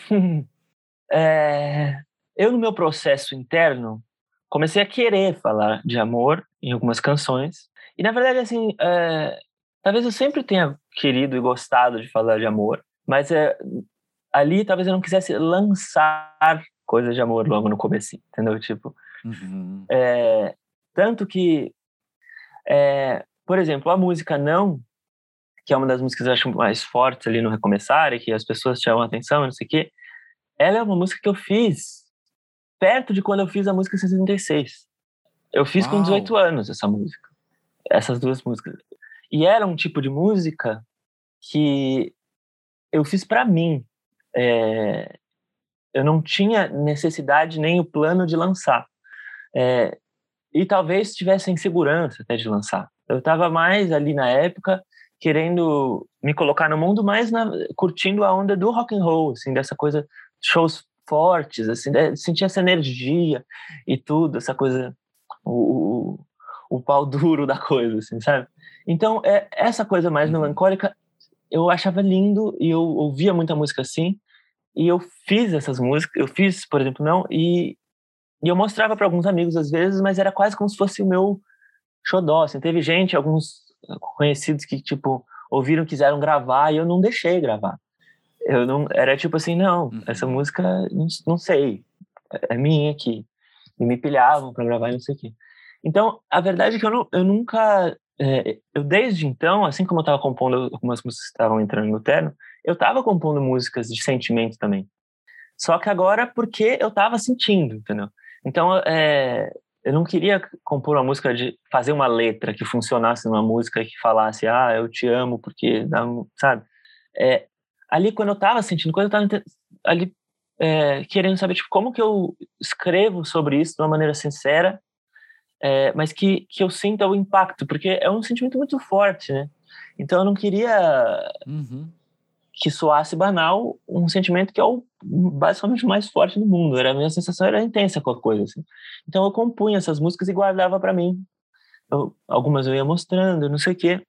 é... Eu, no meu processo interno, comecei a querer falar de amor em algumas canções. E, na verdade, assim, é... talvez eu sempre tenha querido e gostado de falar de amor, mas é... ali talvez eu não quisesse lançar coisas de amor logo no começo, entendeu? Tipo, Uhum. é... tanto que, é... por exemplo, a música Não, que é uma das músicas que eu acho mais fortes ali no Recomeçar, e que as pessoas chamam a atenção, não sei o quê, ela é uma música que eu fiz perto de quando eu fiz a música sessenta e seis. Eu fiz com dezoito Uau! anos essa música, essas duas músicas. E era um tipo de música que eu fiz pra mim. É... Eu não tinha necessidade nem o plano de lançar. É... E talvez tivesse insegurança até de lançar. Eu estava mais ali na época querendo me colocar no mundo, mais na... curtindo a onda do rock and roll, assim, dessa coisa, shows fortes, assim, sentir essa energia e tudo, essa coisa, o, o, o pau duro da coisa, assim, sabe? Então, é, essa coisa mais Uhum. melancólica, eu achava lindo e eu ouvia muita música assim, e eu fiz essas músicas, eu fiz, por exemplo, Não, e, e eu mostrava para alguns amigos às vezes, mas era quase como se fosse o meu xodó, assim. Teve gente, alguns conhecidos que, tipo, ouviram, quiseram gravar, e eu não deixei gravar. Eu não, era tipo assim, não, Uhum. essa música, não, não sei, é minha aqui. E me pilhavam pra gravar e não sei o quê. Então, a verdade é que eu, não, eu nunca é, eu desde então, assim como eu estava compondo algumas músicas que estavam entrando no terno, eu estava compondo músicas de sentimento também. Só que agora porque eu estava sentindo, entendeu? Então, é, eu não queria compor uma música de fazer uma letra que funcionasse numa música que falasse, ah, eu te amo porque, não, sabe? É, ali quando eu estava sentindo, quando eu estava ali é, querendo saber tipo, como que eu escrevo sobre isso de uma maneira sincera, é, mas que, que eu sinta o impacto, porque é um sentimento muito forte, né? Então eu não queria Uhum. que soasse banal um sentimento que é o basicamente o mais forte do mundo. Era, a minha sensação era intensa com a coisa. Assim. Então eu compunha essas músicas e guardava para mim. Eu, algumas eu ia mostrando, não sei o quê.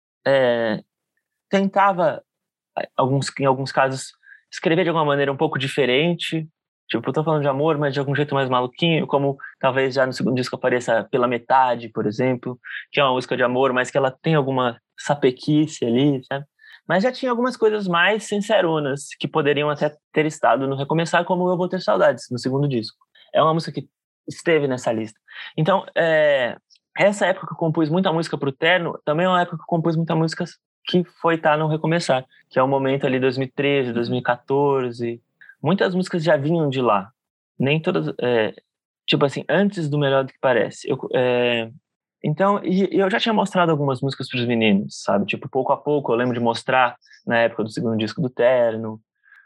É, tentava, alguns, em alguns casos, escrever de alguma maneira um pouco diferente. Tipo, eu tô falando de amor, mas de algum jeito mais maluquinho, como talvez já no segundo disco apareça Pela Metade, por exemplo, que é uma música de amor, mas que ela tem alguma sapequice ali, sabe? Mas já tinha algumas coisas mais sinceronas que poderiam até ter estado no Recomeçar, como Eu Vou Ter Saudades, no segundo disco. É uma música que esteve nessa lista. Então, é, essa época que eu compus muita música pro Terno, também é uma época que eu compus muita música que foi estar no Recomeçar, que é o momento ali dois mil e treze, dois mil e quatorze. Muitas músicas já vinham de lá. Nem todas... É, tipo assim, antes do Melhor do que Parece. Eu, é, então, e, e eu já tinha mostrado algumas músicas para os meninos, sabe? Tipo, pouco a pouco, eu lembro de mostrar na época do segundo disco do Terno.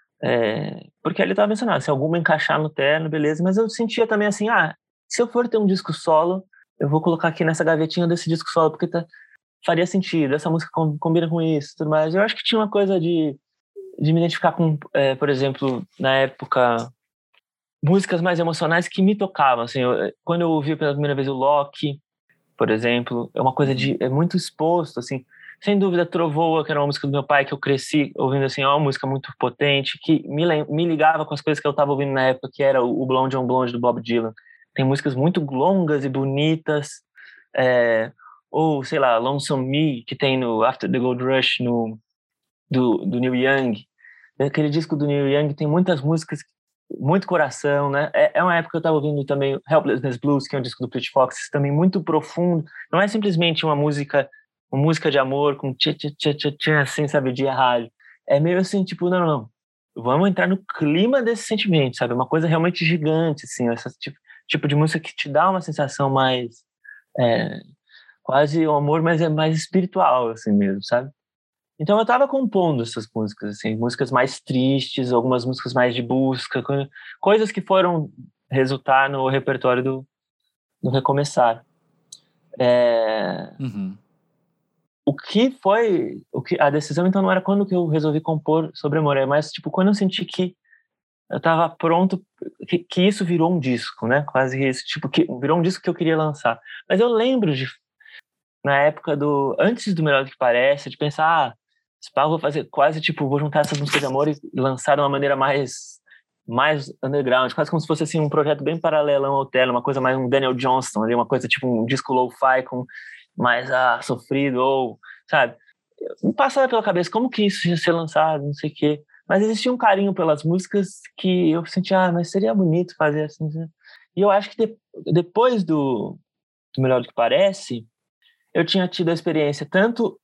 É, porque ele estava mencionando, se alguma encaixar no Terno, beleza. Mas eu sentia também assim, ah, se eu for ter um disco solo, eu vou colocar aqui nessa gavetinha desse disco solo, porque tá, faria sentido, essa música combina com isso, tudo mais. Eu acho que tinha uma coisa de, de me identificar com, é, por exemplo, na época, músicas mais emocionais que me tocavam. Assim, eu, quando eu ouvi pela primeira vez o Loki, por exemplo, é uma coisa Uhum. de é muito exposto, assim. Sem dúvida, Trovoa, que era uma música do meu pai que eu cresci ouvindo, assim, é uma música muito potente, que me, me ligava com as coisas que eu estava ouvindo na época, que era o Blonde on Blonde do Bob Dylan. Tem músicas muito longas e bonitas, é, ou, sei lá, Lonesome Me, que tem no After the Gold Rush, no, do, do Neil Young. Aquele disco do Neil Young tem muitas músicas, muito coração, né? É, é uma época que eu estava ouvindo também Helplessness Blues, que é um disco do Fleet Foxes, também muito profundo. Não é simplesmente uma música, uma música de amor com tchê, tchê, tchê, tchê, tchê, assim, sabe, de rádio. É meio assim, tipo, não, não, não. Vamos entrar no clima desse sentimento, sabe? Uma coisa realmente gigante, assim, esse tipo, tipo de música que te dá uma sensação mais... É, quase um amor, mas é mais espiritual, assim mesmo, sabe? Então eu tava compondo essas músicas, assim, músicas mais tristes, algumas músicas mais de busca, co- coisas que foram resultar no repertório do, do Recomeçar. É, Uhum. o que foi, o que a decisão então não era quando que eu resolvi compor sobre amor, é mais tipo quando eu senti que eu tava pronto, que, que isso virou um disco, né? Quase que isso, tipo que virou um disco que eu queria lançar. Mas eu lembro de na época do antes do Melhor do que Parece, de pensar, ah, esse pá, eu vou fazer quase tipo, vou juntar essas músicas de amor e lançar de uma maneira mais mais underground, quase como se fosse assim um projeto bem paralelão ao Telo, uma coisa mais um Daniel Johnston, ali, uma coisa tipo um disco lo-fi com mais ah, sofrido ou, sabe? Me passava pela cabeça como que isso ia ser lançado, não sei o quê. Mas existia um carinho pelas músicas que eu sentia, ah, mas seria bonito fazer assim. Né? E eu acho que de, depois do, do Melhor do que Parece, eu tinha tido a experiência tanto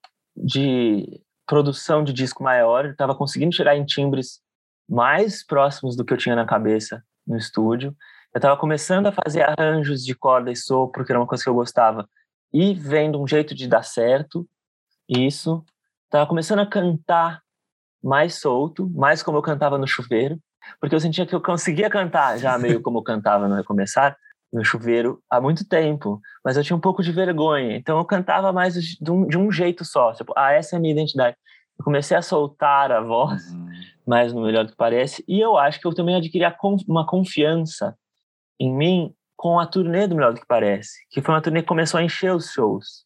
de produção de disco maior, eu estava conseguindo chegar em timbres mais próximos do que eu tinha na cabeça no estúdio. Eu estava começando a fazer arranjos de corda e sopro, que era uma coisa que eu gostava, e vendo um jeito de dar certo isso. Estava começando a cantar mais solto, mais como eu cantava no chuveiro, porque eu sentia que eu conseguia cantar já meio como eu cantava no Recomeçar, no chuveiro, há muito tempo, mas eu tinha um pouco de vergonha, então eu cantava mais de um, de um jeito só, tipo, ah, essa é a minha identidade. Eu comecei a soltar a voz, Uhum. mais no Melhor do que Parece, e eu acho que eu também adquiri uma confiança em mim com a turnê do Melhor do que Parece, que foi uma turnê que começou a encher os shows.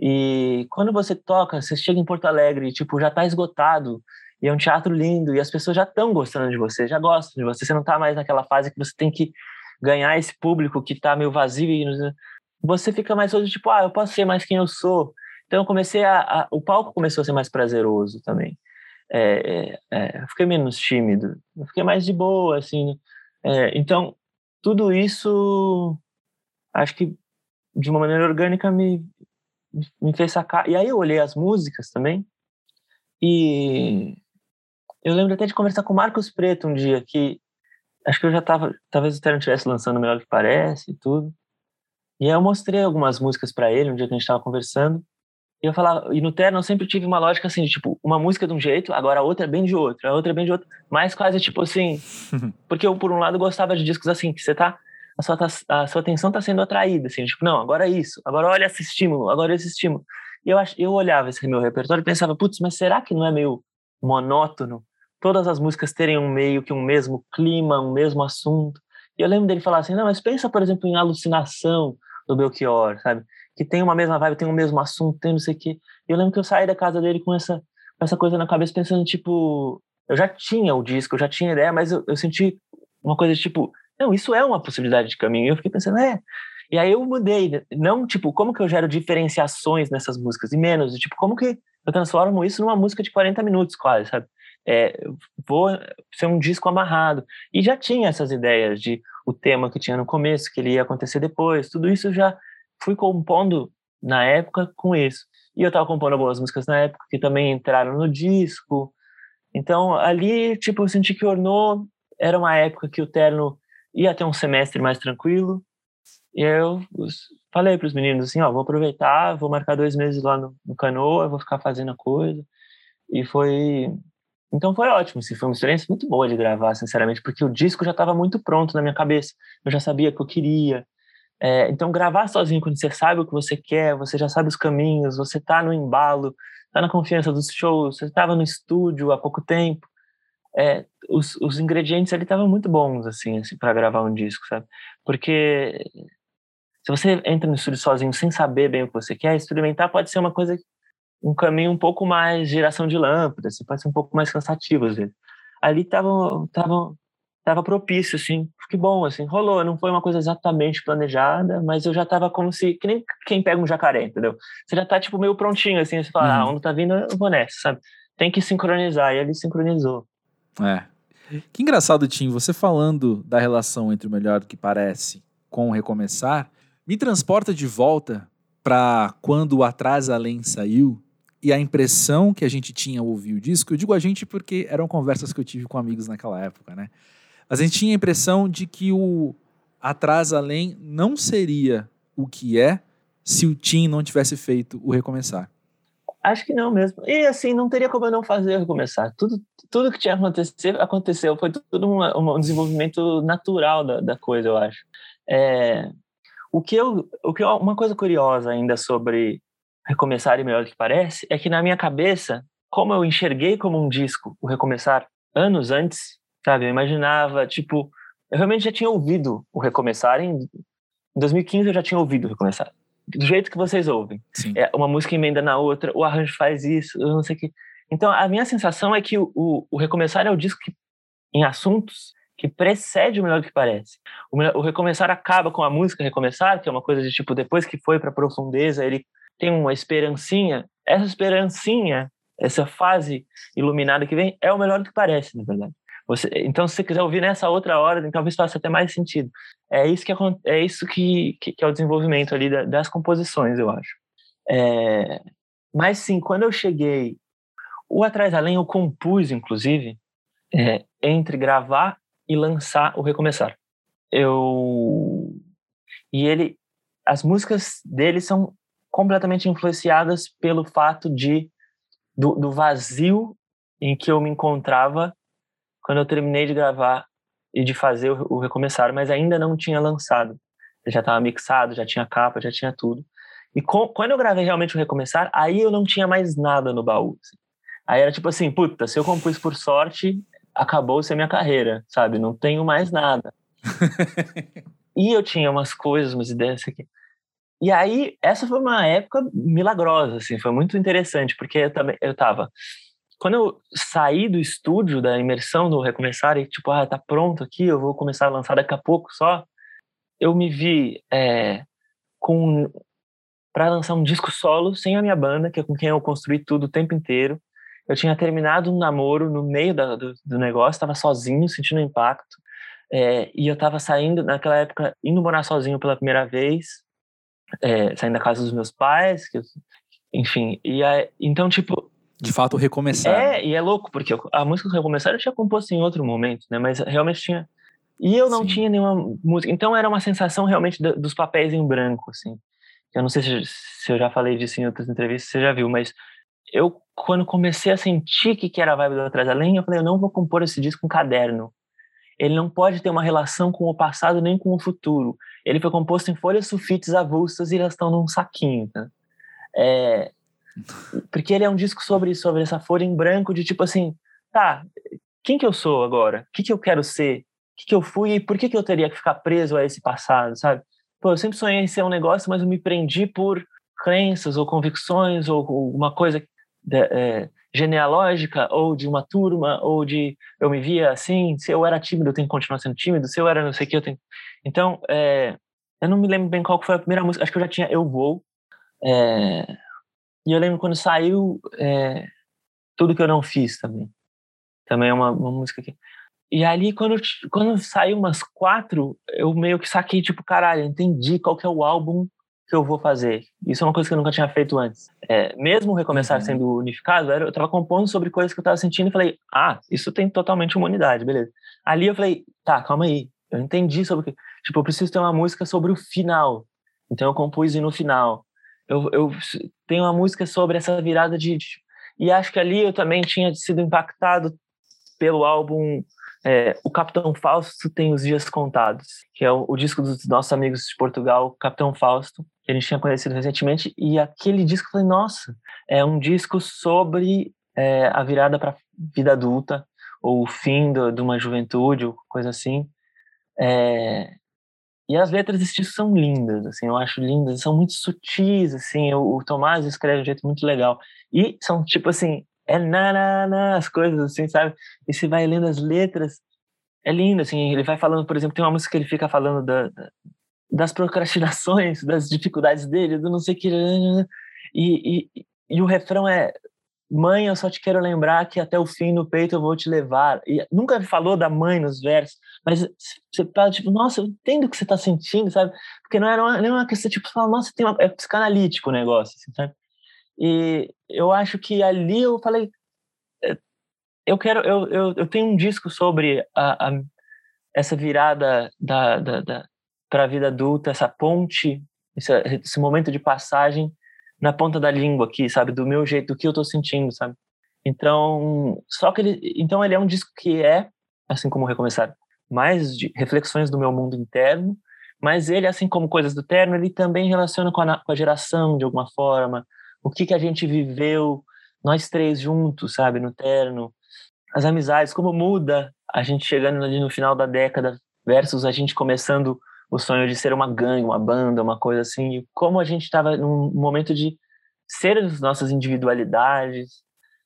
E quando você toca, você chega em Porto Alegre, tipo, já tá esgotado, e é um teatro lindo, e as pessoas já estão gostando de você, já gostam de você, você não tá mais naquela fase que você tem que ganhar esse público que tá meio vazio, e você fica mais todo tipo, ah, eu posso ser mais quem eu sou. Então eu comecei a, a o palco começou a ser mais prazeroso também. É, é, é, eu fiquei menos tímido, eu fiquei mais de boa, assim, né? É, então, tudo isso, acho que de uma maneira orgânica me, me fez sacar. E aí eu olhei as músicas também, e eu lembro até de conversar com o Marcos Preto um dia, que acho que eu já tava, talvez o Terno estivesse lançando Melhor Que Parece e tudo. E aí eu mostrei algumas músicas pra ele um dia que a gente tava conversando. E eu falava, e no Terno eu sempre tive uma lógica assim, de, tipo, uma música de um jeito, agora a outra é bem de outro, a outra é bem de outro. Mas quase tipo assim, porque eu, por um lado, gostava de discos assim, que você tá, a sua, a sua atenção tá sendo atraída, assim, tipo, não, agora é isso, agora olha esse estímulo, agora esse estímulo. E eu, ach, eu olhava esse meu repertório e pensava, putz, mas será que não é meio monótono todas as músicas terem um meio que um mesmo clima, um mesmo assunto? E eu lembro dele falar assim, não, mas pensa, por exemplo, em Alucinação, do Belchior, sabe? Que tem uma mesma vibe, tem o mesmo assunto, tem não sei o quê. E eu lembro que eu saí da casa dele com essa, com essa coisa na cabeça, pensando, tipo... Eu já tinha o disco, eu já tinha ideia, mas eu, eu senti uma coisa, tipo... Não, isso é uma possibilidade de caminho. E eu fiquei pensando, é... E aí eu mudei. Não, tipo, como que eu gero diferenciações nessas músicas? E menos, tipo, como que eu transformo isso numa música de quarenta minutos quase, sabe? É, vou ser um disco amarrado. E já tinha essas ideias de o tema que tinha no começo, que ele ia acontecer depois, tudo isso eu já fui compondo na época com isso. E eu tava compondo algumas músicas na época que também entraram no disco. Então, ali, tipo, eu senti que ornou. Era uma época que o Terno ia ter um semestre mais tranquilo. E eu falei para os meninos assim, ó, vou aproveitar, vou marcar dois meses lá no, no Canoa, vou ficar fazendo a coisa. E foi... Então foi ótimo, assim, foi uma experiência muito boa de gravar, sinceramente, porque o disco já estava muito pronto na minha cabeça. Eu já sabia o que eu queria. É, então gravar sozinho, quando você sabe o que você quer, você já sabe os caminhos, você tá no embalo, tá na confiança dos shows, você estava no estúdio há pouco tempo, é, os, os ingredientes ali estavam muito bons, assim, assim para gravar um disco, sabe? Porque se você entra no estúdio sozinho sem saber bem o que você quer, experimentar pode ser uma coisa, um caminho um pouco mais geração de lâmpadas, pode ser um pouco mais cansativo às vezes. Ali tava, tava, tava propício, assim, que bom, assim, rolou, não foi uma coisa exatamente planejada, mas eu já tava como se, que nem quem pega um jacaré, entendeu? Você já tá, tipo, meio prontinho, assim, você fala, Uhum. ah, a onda tá vindo, eu vou nessa, sabe? Tem que sincronizar, e ele sincronizou. É. Que engraçado, Tim, você falando da relação entre o Melhor do que Parece com o Recomeçar, me transporta de volta para quando o Atrás Além saiu e a impressão que a gente tinha ao ouvir o disco. Eu digo a gente porque eram conversas que eu tive com amigos naquela época, né? Mas a gente tinha a impressão de que o Atrás Além não seria o que é se o Tim não tivesse feito o Recomeçar. Acho que não mesmo. E assim, não teria como eu não fazer recomeçar. Tudo, tudo que tinha acontecido, aconteceu. Foi tudo uma, um desenvolvimento natural da, da coisa, eu acho. É, o que eu, o que eu, uma coisa curiosa ainda sobre Recomeçar e Melhor do que Parece é que na minha cabeça, como eu enxerguei como um disco o Recomeçar anos antes, sabe? Eu imaginava, tipo... Eu realmente já tinha ouvido o Recomeçar. Em, em dois mil e quinze eu já tinha ouvido o Recomeçar. Do jeito que vocês ouvem. Sim. É, uma música emenda na outra, o arranjo faz isso, eu não sei o que. Então, a minha sensação é que o, o, o Recomeçar é o disco que, em assuntos que precede o Melhor do que Parece. O, o Recomeçar acaba com a música Recomeçar, que é uma coisa de tipo, depois que foi pra profundeza, ele tem uma esperancinha. Essa esperancinha, essa fase iluminada que vem, é o Melhor do que Parece, na verdade. Você, então, se você quiser ouvir nessa outra hora, talvez faça até mais sentido. É isso que é isso que, que, que é o desenvolvimento ali das, das composições, eu acho. É, mas sim, quando eu cheguei, o Atrás Além eu compus, inclusive, é, entre gravar e lançar o Recomeçar. Eu e ele, as músicas dele são completamente influenciadas pelo fato de do, do vazio em que eu me encontrava quando eu terminei de gravar e de fazer o, o Recomeçar, mas ainda não tinha lançado. Já estava mixado, já tinha capa, já tinha tudo. E com, quando eu gravei realmente o Recomeçar, aí eu não tinha mais nada no baú. Assim. Aí era tipo assim, puta, se eu compus por sorte, acabou-se a minha carreira, sabe? Não tenho mais nada. E eu tinha umas coisas, umas ideias aqui. E aí, essa foi uma época milagrosa, assim, foi muito interessante, porque eu também, eu tava... Quando eu saí do estúdio, da imersão do Recomeçar, e tipo, ah, tá pronto aqui, eu vou começar a lançar daqui a pouco só, eu me vi é, com para lançar um disco solo sem a minha banda, que é com quem eu construí tudo o tempo inteiro. Eu tinha terminado um namoro no meio da, do, do negócio, estava sozinho, sentindo o impacto, é, e eu estava saindo, naquela época, indo morar sozinho pela primeira vez, é, saindo da casa dos meus pais, que eu, enfim, e aí, então, tipo... De fato, recomeçar. É, e é louco, porque a música Recomeçar eu tinha composto em outro momento, né, mas realmente tinha... E eu não Sim. tinha nenhuma música, então era uma sensação realmente do, dos papéis em branco, assim. Eu não sei se, se eu já falei disso em outras entrevistas, você já viu, mas eu, quando comecei a sentir que, que era a vibe do Atrás da Linha, eu falei, eu não vou compor esse disco com caderno. Ele não pode ter uma relação com o passado nem com o futuro. Ele foi composto em folhas sulfites avulsas e elas estão num saquinho, tá? É, porque ele é um disco sobre, sobre essa folha em branco de tipo assim, tá, quem que eu sou agora? O que que eu quero ser? O que que eu fui e por que que eu teria que ficar preso a esse passado, sabe? Pô, eu sempre sonhei em ser um negócio, mas eu me prendi por crenças ou convicções ou, ou uma coisa de, é, genealógica ou de uma turma ou de eu me via assim, se eu era tímido eu tenho que continuar sendo tímido, se eu era não sei o que eu tenho... Então, é, eu não me lembro bem qual foi a primeira música, acho que eu já tinha Eu Vou, é, e eu lembro quando saiu é, Tudo Que Eu Não Fiz também, também é uma, uma música que... E ali, quando, quando saiu umas quatro, eu meio que saquei, tipo, caralho, entendi qual que é o álbum que eu vou fazer. Isso é uma coisa que eu nunca tinha feito antes. É, mesmo o Recomeçar uhum. sendo unificado, eu tava compondo sobre coisas que eu tava sentindo e falei, ah, isso tem totalmente humanidade, beleza. Ali eu falei, tá, calma aí, eu entendi sobre o que... Tipo, eu preciso ter uma música sobre o final. Então eu compus no final. Eu, eu tenho uma música sobre essa virada de... de... E acho que ali eu também tinha sido impactado pelo álbum... É, o Capitão Fausto Tem Os Dias Contados, que é o, o disco dos nossos amigos de Portugal, Capitão Fausto, que a gente tinha conhecido recentemente, e aquele disco eu falei, nossa, é um disco sobre é, a virada para a vida adulta, ou o fim do, de uma juventude, ou coisa assim. É, e as letras desse disco são lindas, assim, eu acho lindas, são muito sutis, assim, o, o Tomás escreve de um jeito muito legal, e são tipo assim, é na, na, na, as coisas assim, sabe? E você vai lendo as letras, é lindo, assim, ele vai falando, por exemplo, tem uma música que ele fica falando da, da, das procrastinações, das dificuldades dele, do não sei o que, e, e, e o refrão é, mãe, eu só te quero lembrar que até o fim no peito eu vou te levar, e nunca falou da mãe nos versos, mas você fala, tipo, nossa, eu entendo o que você tá sentindo, sabe? Porque não era uma, não é uma questão, tipo, você fala, nossa, tem uma, é psicanalítico o negócio, assim, sabe? E eu acho que ali eu falei, eu quero, eu, eu, eu tenho um disco sobre a, a, essa virada da, da, da, para a vida adulta, essa ponte, esse, esse momento de passagem na ponta da língua aqui, sabe, do meu jeito, do que eu tô sentindo, sabe? Então, só que ele, então ele é um disco que é, assim como Recomeçar, mais de reflexões do meu mundo interno, mas ele, assim como Coisas do Terno, ele também relaciona com a, com a geração, de alguma forma, o que que a gente viveu, nós três juntos, sabe, no Terno, as amizades, como muda a gente chegando ali no final da década versus a gente começando o sonho de ser uma gangue, uma banda, uma coisa assim, e como a gente estava num momento de ser as nossas individualidades.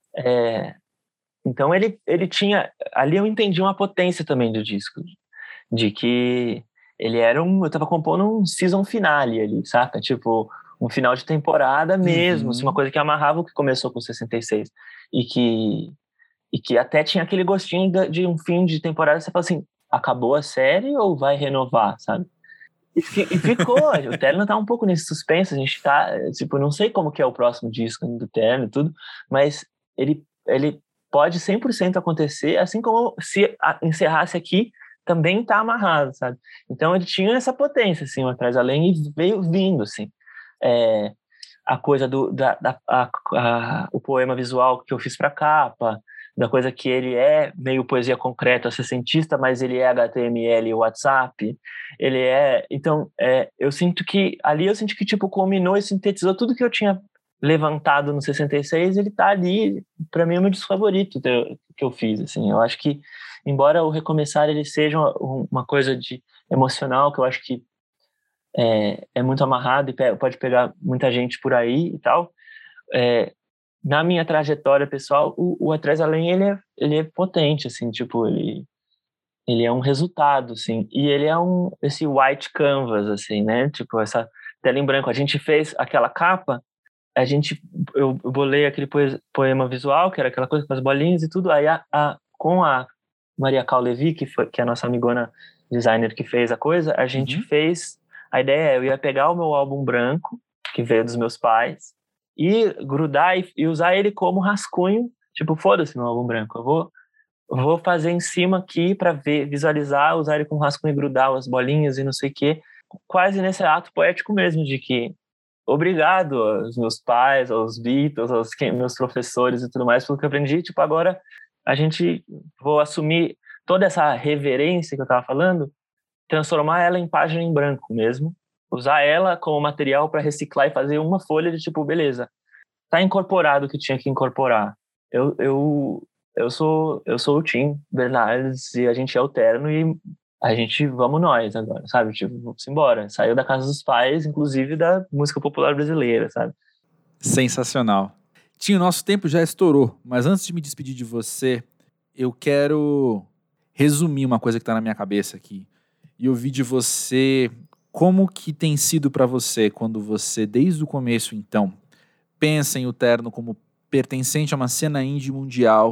É, então ele, ele tinha, ali eu entendi uma potência também do disco, de que ele era um, eu tava compondo um season finale ali, saca? Tipo, um final de temporada mesmo, uhum. assim, uma coisa que amarrava o que começou com sessenta e seis, e que, e que até tinha aquele gostinho de, de um fim de temporada, você fala assim, acabou a série ou vai renovar, sabe? E, e ficou, o Terno tá um pouco nesse suspense, a gente tá, tipo, não sei como que é o próximo disco do Terno e tudo, mas ele, ele pode cem por cento acontecer, assim como se encerrasse aqui, também tá amarrado, sabe? Então ele tinha essa potência, assim, o Atrás da Linha, e veio vindo, assim. É, a coisa do, da, da a, a, o poema visual que eu fiz pra capa, da coisa que ele é meio poesia concreta, sessentista, mas ele é H T M L e WhatsApp, ele é... Então, é, eu sinto que... Ali eu sinto que, tipo, culminou e sintetizou tudo que eu tinha levantado no sessenta e seis, ele tá ali, pra mim é o meu disco favorito que eu, que eu fiz, assim. Eu acho que, embora o Recomeçar ele seja uma, uma coisa de emocional, que eu acho que é, é muito amarrado e pode pegar muita gente por aí e tal, é, na minha trajetória pessoal, o, o Atrás da Linha, ele é, ele é potente, assim, tipo, ele, ele é um resultado, assim, e ele é um, esse white canvas, assim, né, tipo, essa tela em branco. A gente fez aquela capa, a gente, eu, eu bolei aquele poema visual, que era aquela coisa com as bolinhas e tudo, aí a, a, com a Maria Cal Levi, que, foi, que é a nossa amigona designer que fez a coisa, a gente uhum. fez A ideia é, eu ia pegar o meu álbum branco, que veio dos meus pais, e grudar e, e usar ele como rascunho, tipo, foda-se meu álbum branco, eu vou, eu vou fazer em cima aqui para ver, visualizar, usar ele como rascunho e grudar as bolinhas e não sei o quê, quase nesse ato poético mesmo, de que obrigado aos meus pais, aos Beatles, aos quem, meus professores e tudo mais, pelo que eu aprendi, tipo, agora a gente, vou assumir toda essa reverência que eu tava falando, transformar ela em página em branco mesmo, usar ela como material para reciclar e fazer uma folha de tipo, beleza, tá incorporado o que tinha que incorporar. Eu, eu, eu, sou, eu sou o Tim Bernardes e a gente é o Terno e a gente, vamos nós agora, sabe? Tipo, vamos embora. Saiu da casa dos pais, inclusive da música popular brasileira, sabe? Sensacional. Tim, o nosso tempo já estourou, mas antes de me despedir de você, eu quero resumir uma coisa que tá na minha cabeça aqui. E ouvir de você como que tem sido para você quando você, desde o começo, então, pensa em o Terno como pertencente a uma cena indie mundial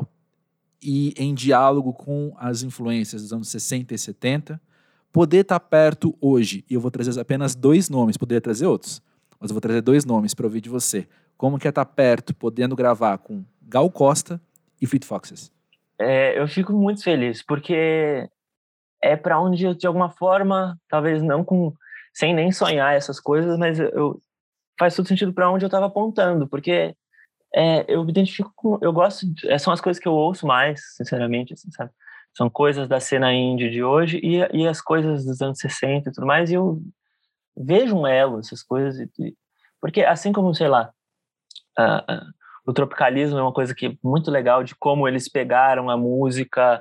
e em diálogo com as influências dos anos sessenta e setenta, poder estar perto hoje, e eu vou trazer apenas dois nomes, poderia trazer outros, mas eu vou trazer dois nomes para ouvir de você. Como que é estar perto, podendo gravar com Gal Costa e Fleet Foxes? É, eu fico muito feliz, porque é para onde eu, de alguma forma, talvez não com, sem nem sonhar essas coisas, mas eu, eu faz todo sentido para onde eu estava apontando, porque é, eu me identifico com, eu gosto, de, são as coisas que eu ouço mais, sinceramente, assim, sabe? São coisas da cena indie de hoje e, e as coisas dos anos sessenta e tudo mais, e eu vejo um elo, essas coisas, e, porque assim como, sei lá, uh, uh, o tropicalismo é uma coisa que é muito legal de como eles pegaram a música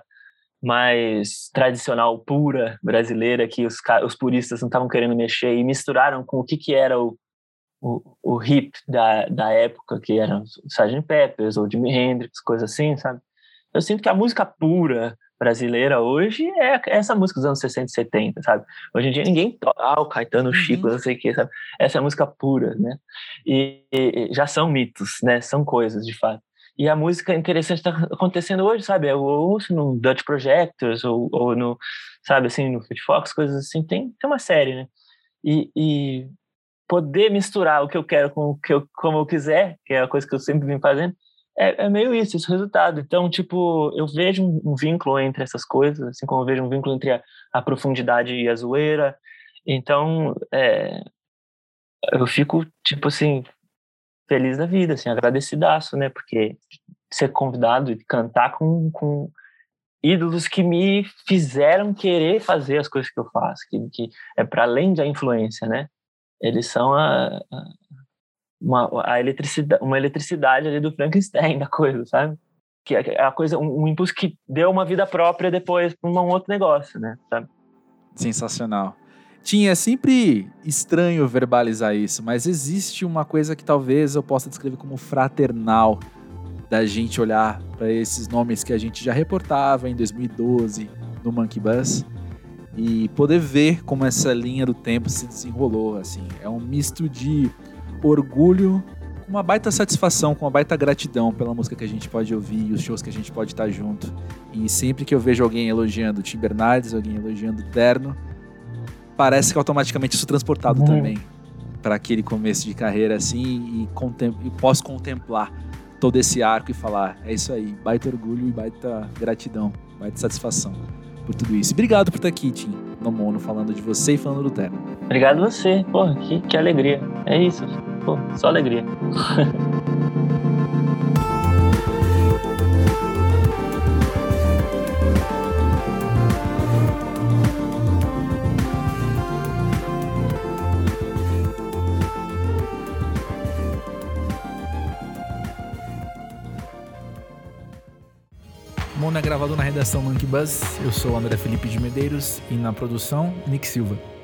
mais tradicional, pura, brasileira, que os, os puristas não estavam querendo mexer e misturaram com o que, que era o, o, o hip da, da época, que eram sargento Peppers ou Jimi Hendrix, coisa assim, sabe? Eu sinto que a música pura brasileira hoje é essa música dos anos sessenta e setenta, sabe? Hoje em dia ninguém toca, ah, o Caetano, o Chico, uhum. Não sei o que, sabe? Essa é a música pura, né? E, e já são mitos, né? São coisas, de fato. E a música interessante está acontecendo hoje, sabe? Eu ouço no Dutch Projectors ou, ou no, sabe, assim, no Fleet Fox, coisas assim. Tem, tem uma série, né? E, e poder misturar o que eu quero com o que eu, como eu quiser, que é a coisa que eu sempre vim fazendo, é, é meio isso, esse resultado. Então, tipo, eu vejo um, um vínculo entre essas coisas, assim como eu vejo um vínculo entre a, a profundidade e a zoeira. Então, é, eu fico, tipo assim, feliz da vida, assim, agradecidaço, né? Porque ser convidado e cantar com, com ídolos que me fizeram querer fazer as coisas que eu faço, que, que é para além da influência, né? Eles são a, a, uma, a eletricidade, uma eletricidade ali do Frankenstein da coisa, sabe? Que é a coisa, um, um impulso que deu uma vida própria depois para um outro negócio, né? Sabe? Sensacional. Tim, é sempre estranho verbalizar isso, mas existe uma coisa que talvez eu possa descrever como fraternal, da gente olhar para esses nomes que a gente já reportava em dois mil e doze no Monkey Buzz e poder ver como essa linha do tempo se desenrolou. Assim. É um misto de orgulho com uma baita satisfação, com uma baita gratidão pela música que a gente pode ouvir e os shows que a gente pode estar junto. E sempre que eu vejo alguém elogiando o Tim Bernardes, alguém elogiando o Terno, parece que automaticamente sou transportado uhum. também para aquele começo de carreira assim e, contem- e posso contemplar todo esse arco e falar, é isso aí, baita orgulho e baita gratidão, baita satisfação por tudo isso. Obrigado por estar aqui, Tim, no Mono, falando de você e falando do Terno. Obrigado a você, pô, que, que alegria. É isso, pô, só alegria. Mono é gravado na redação Monkey Buzz. Eu sou o André Felipe de Medeiros e na produção, Nick Silva.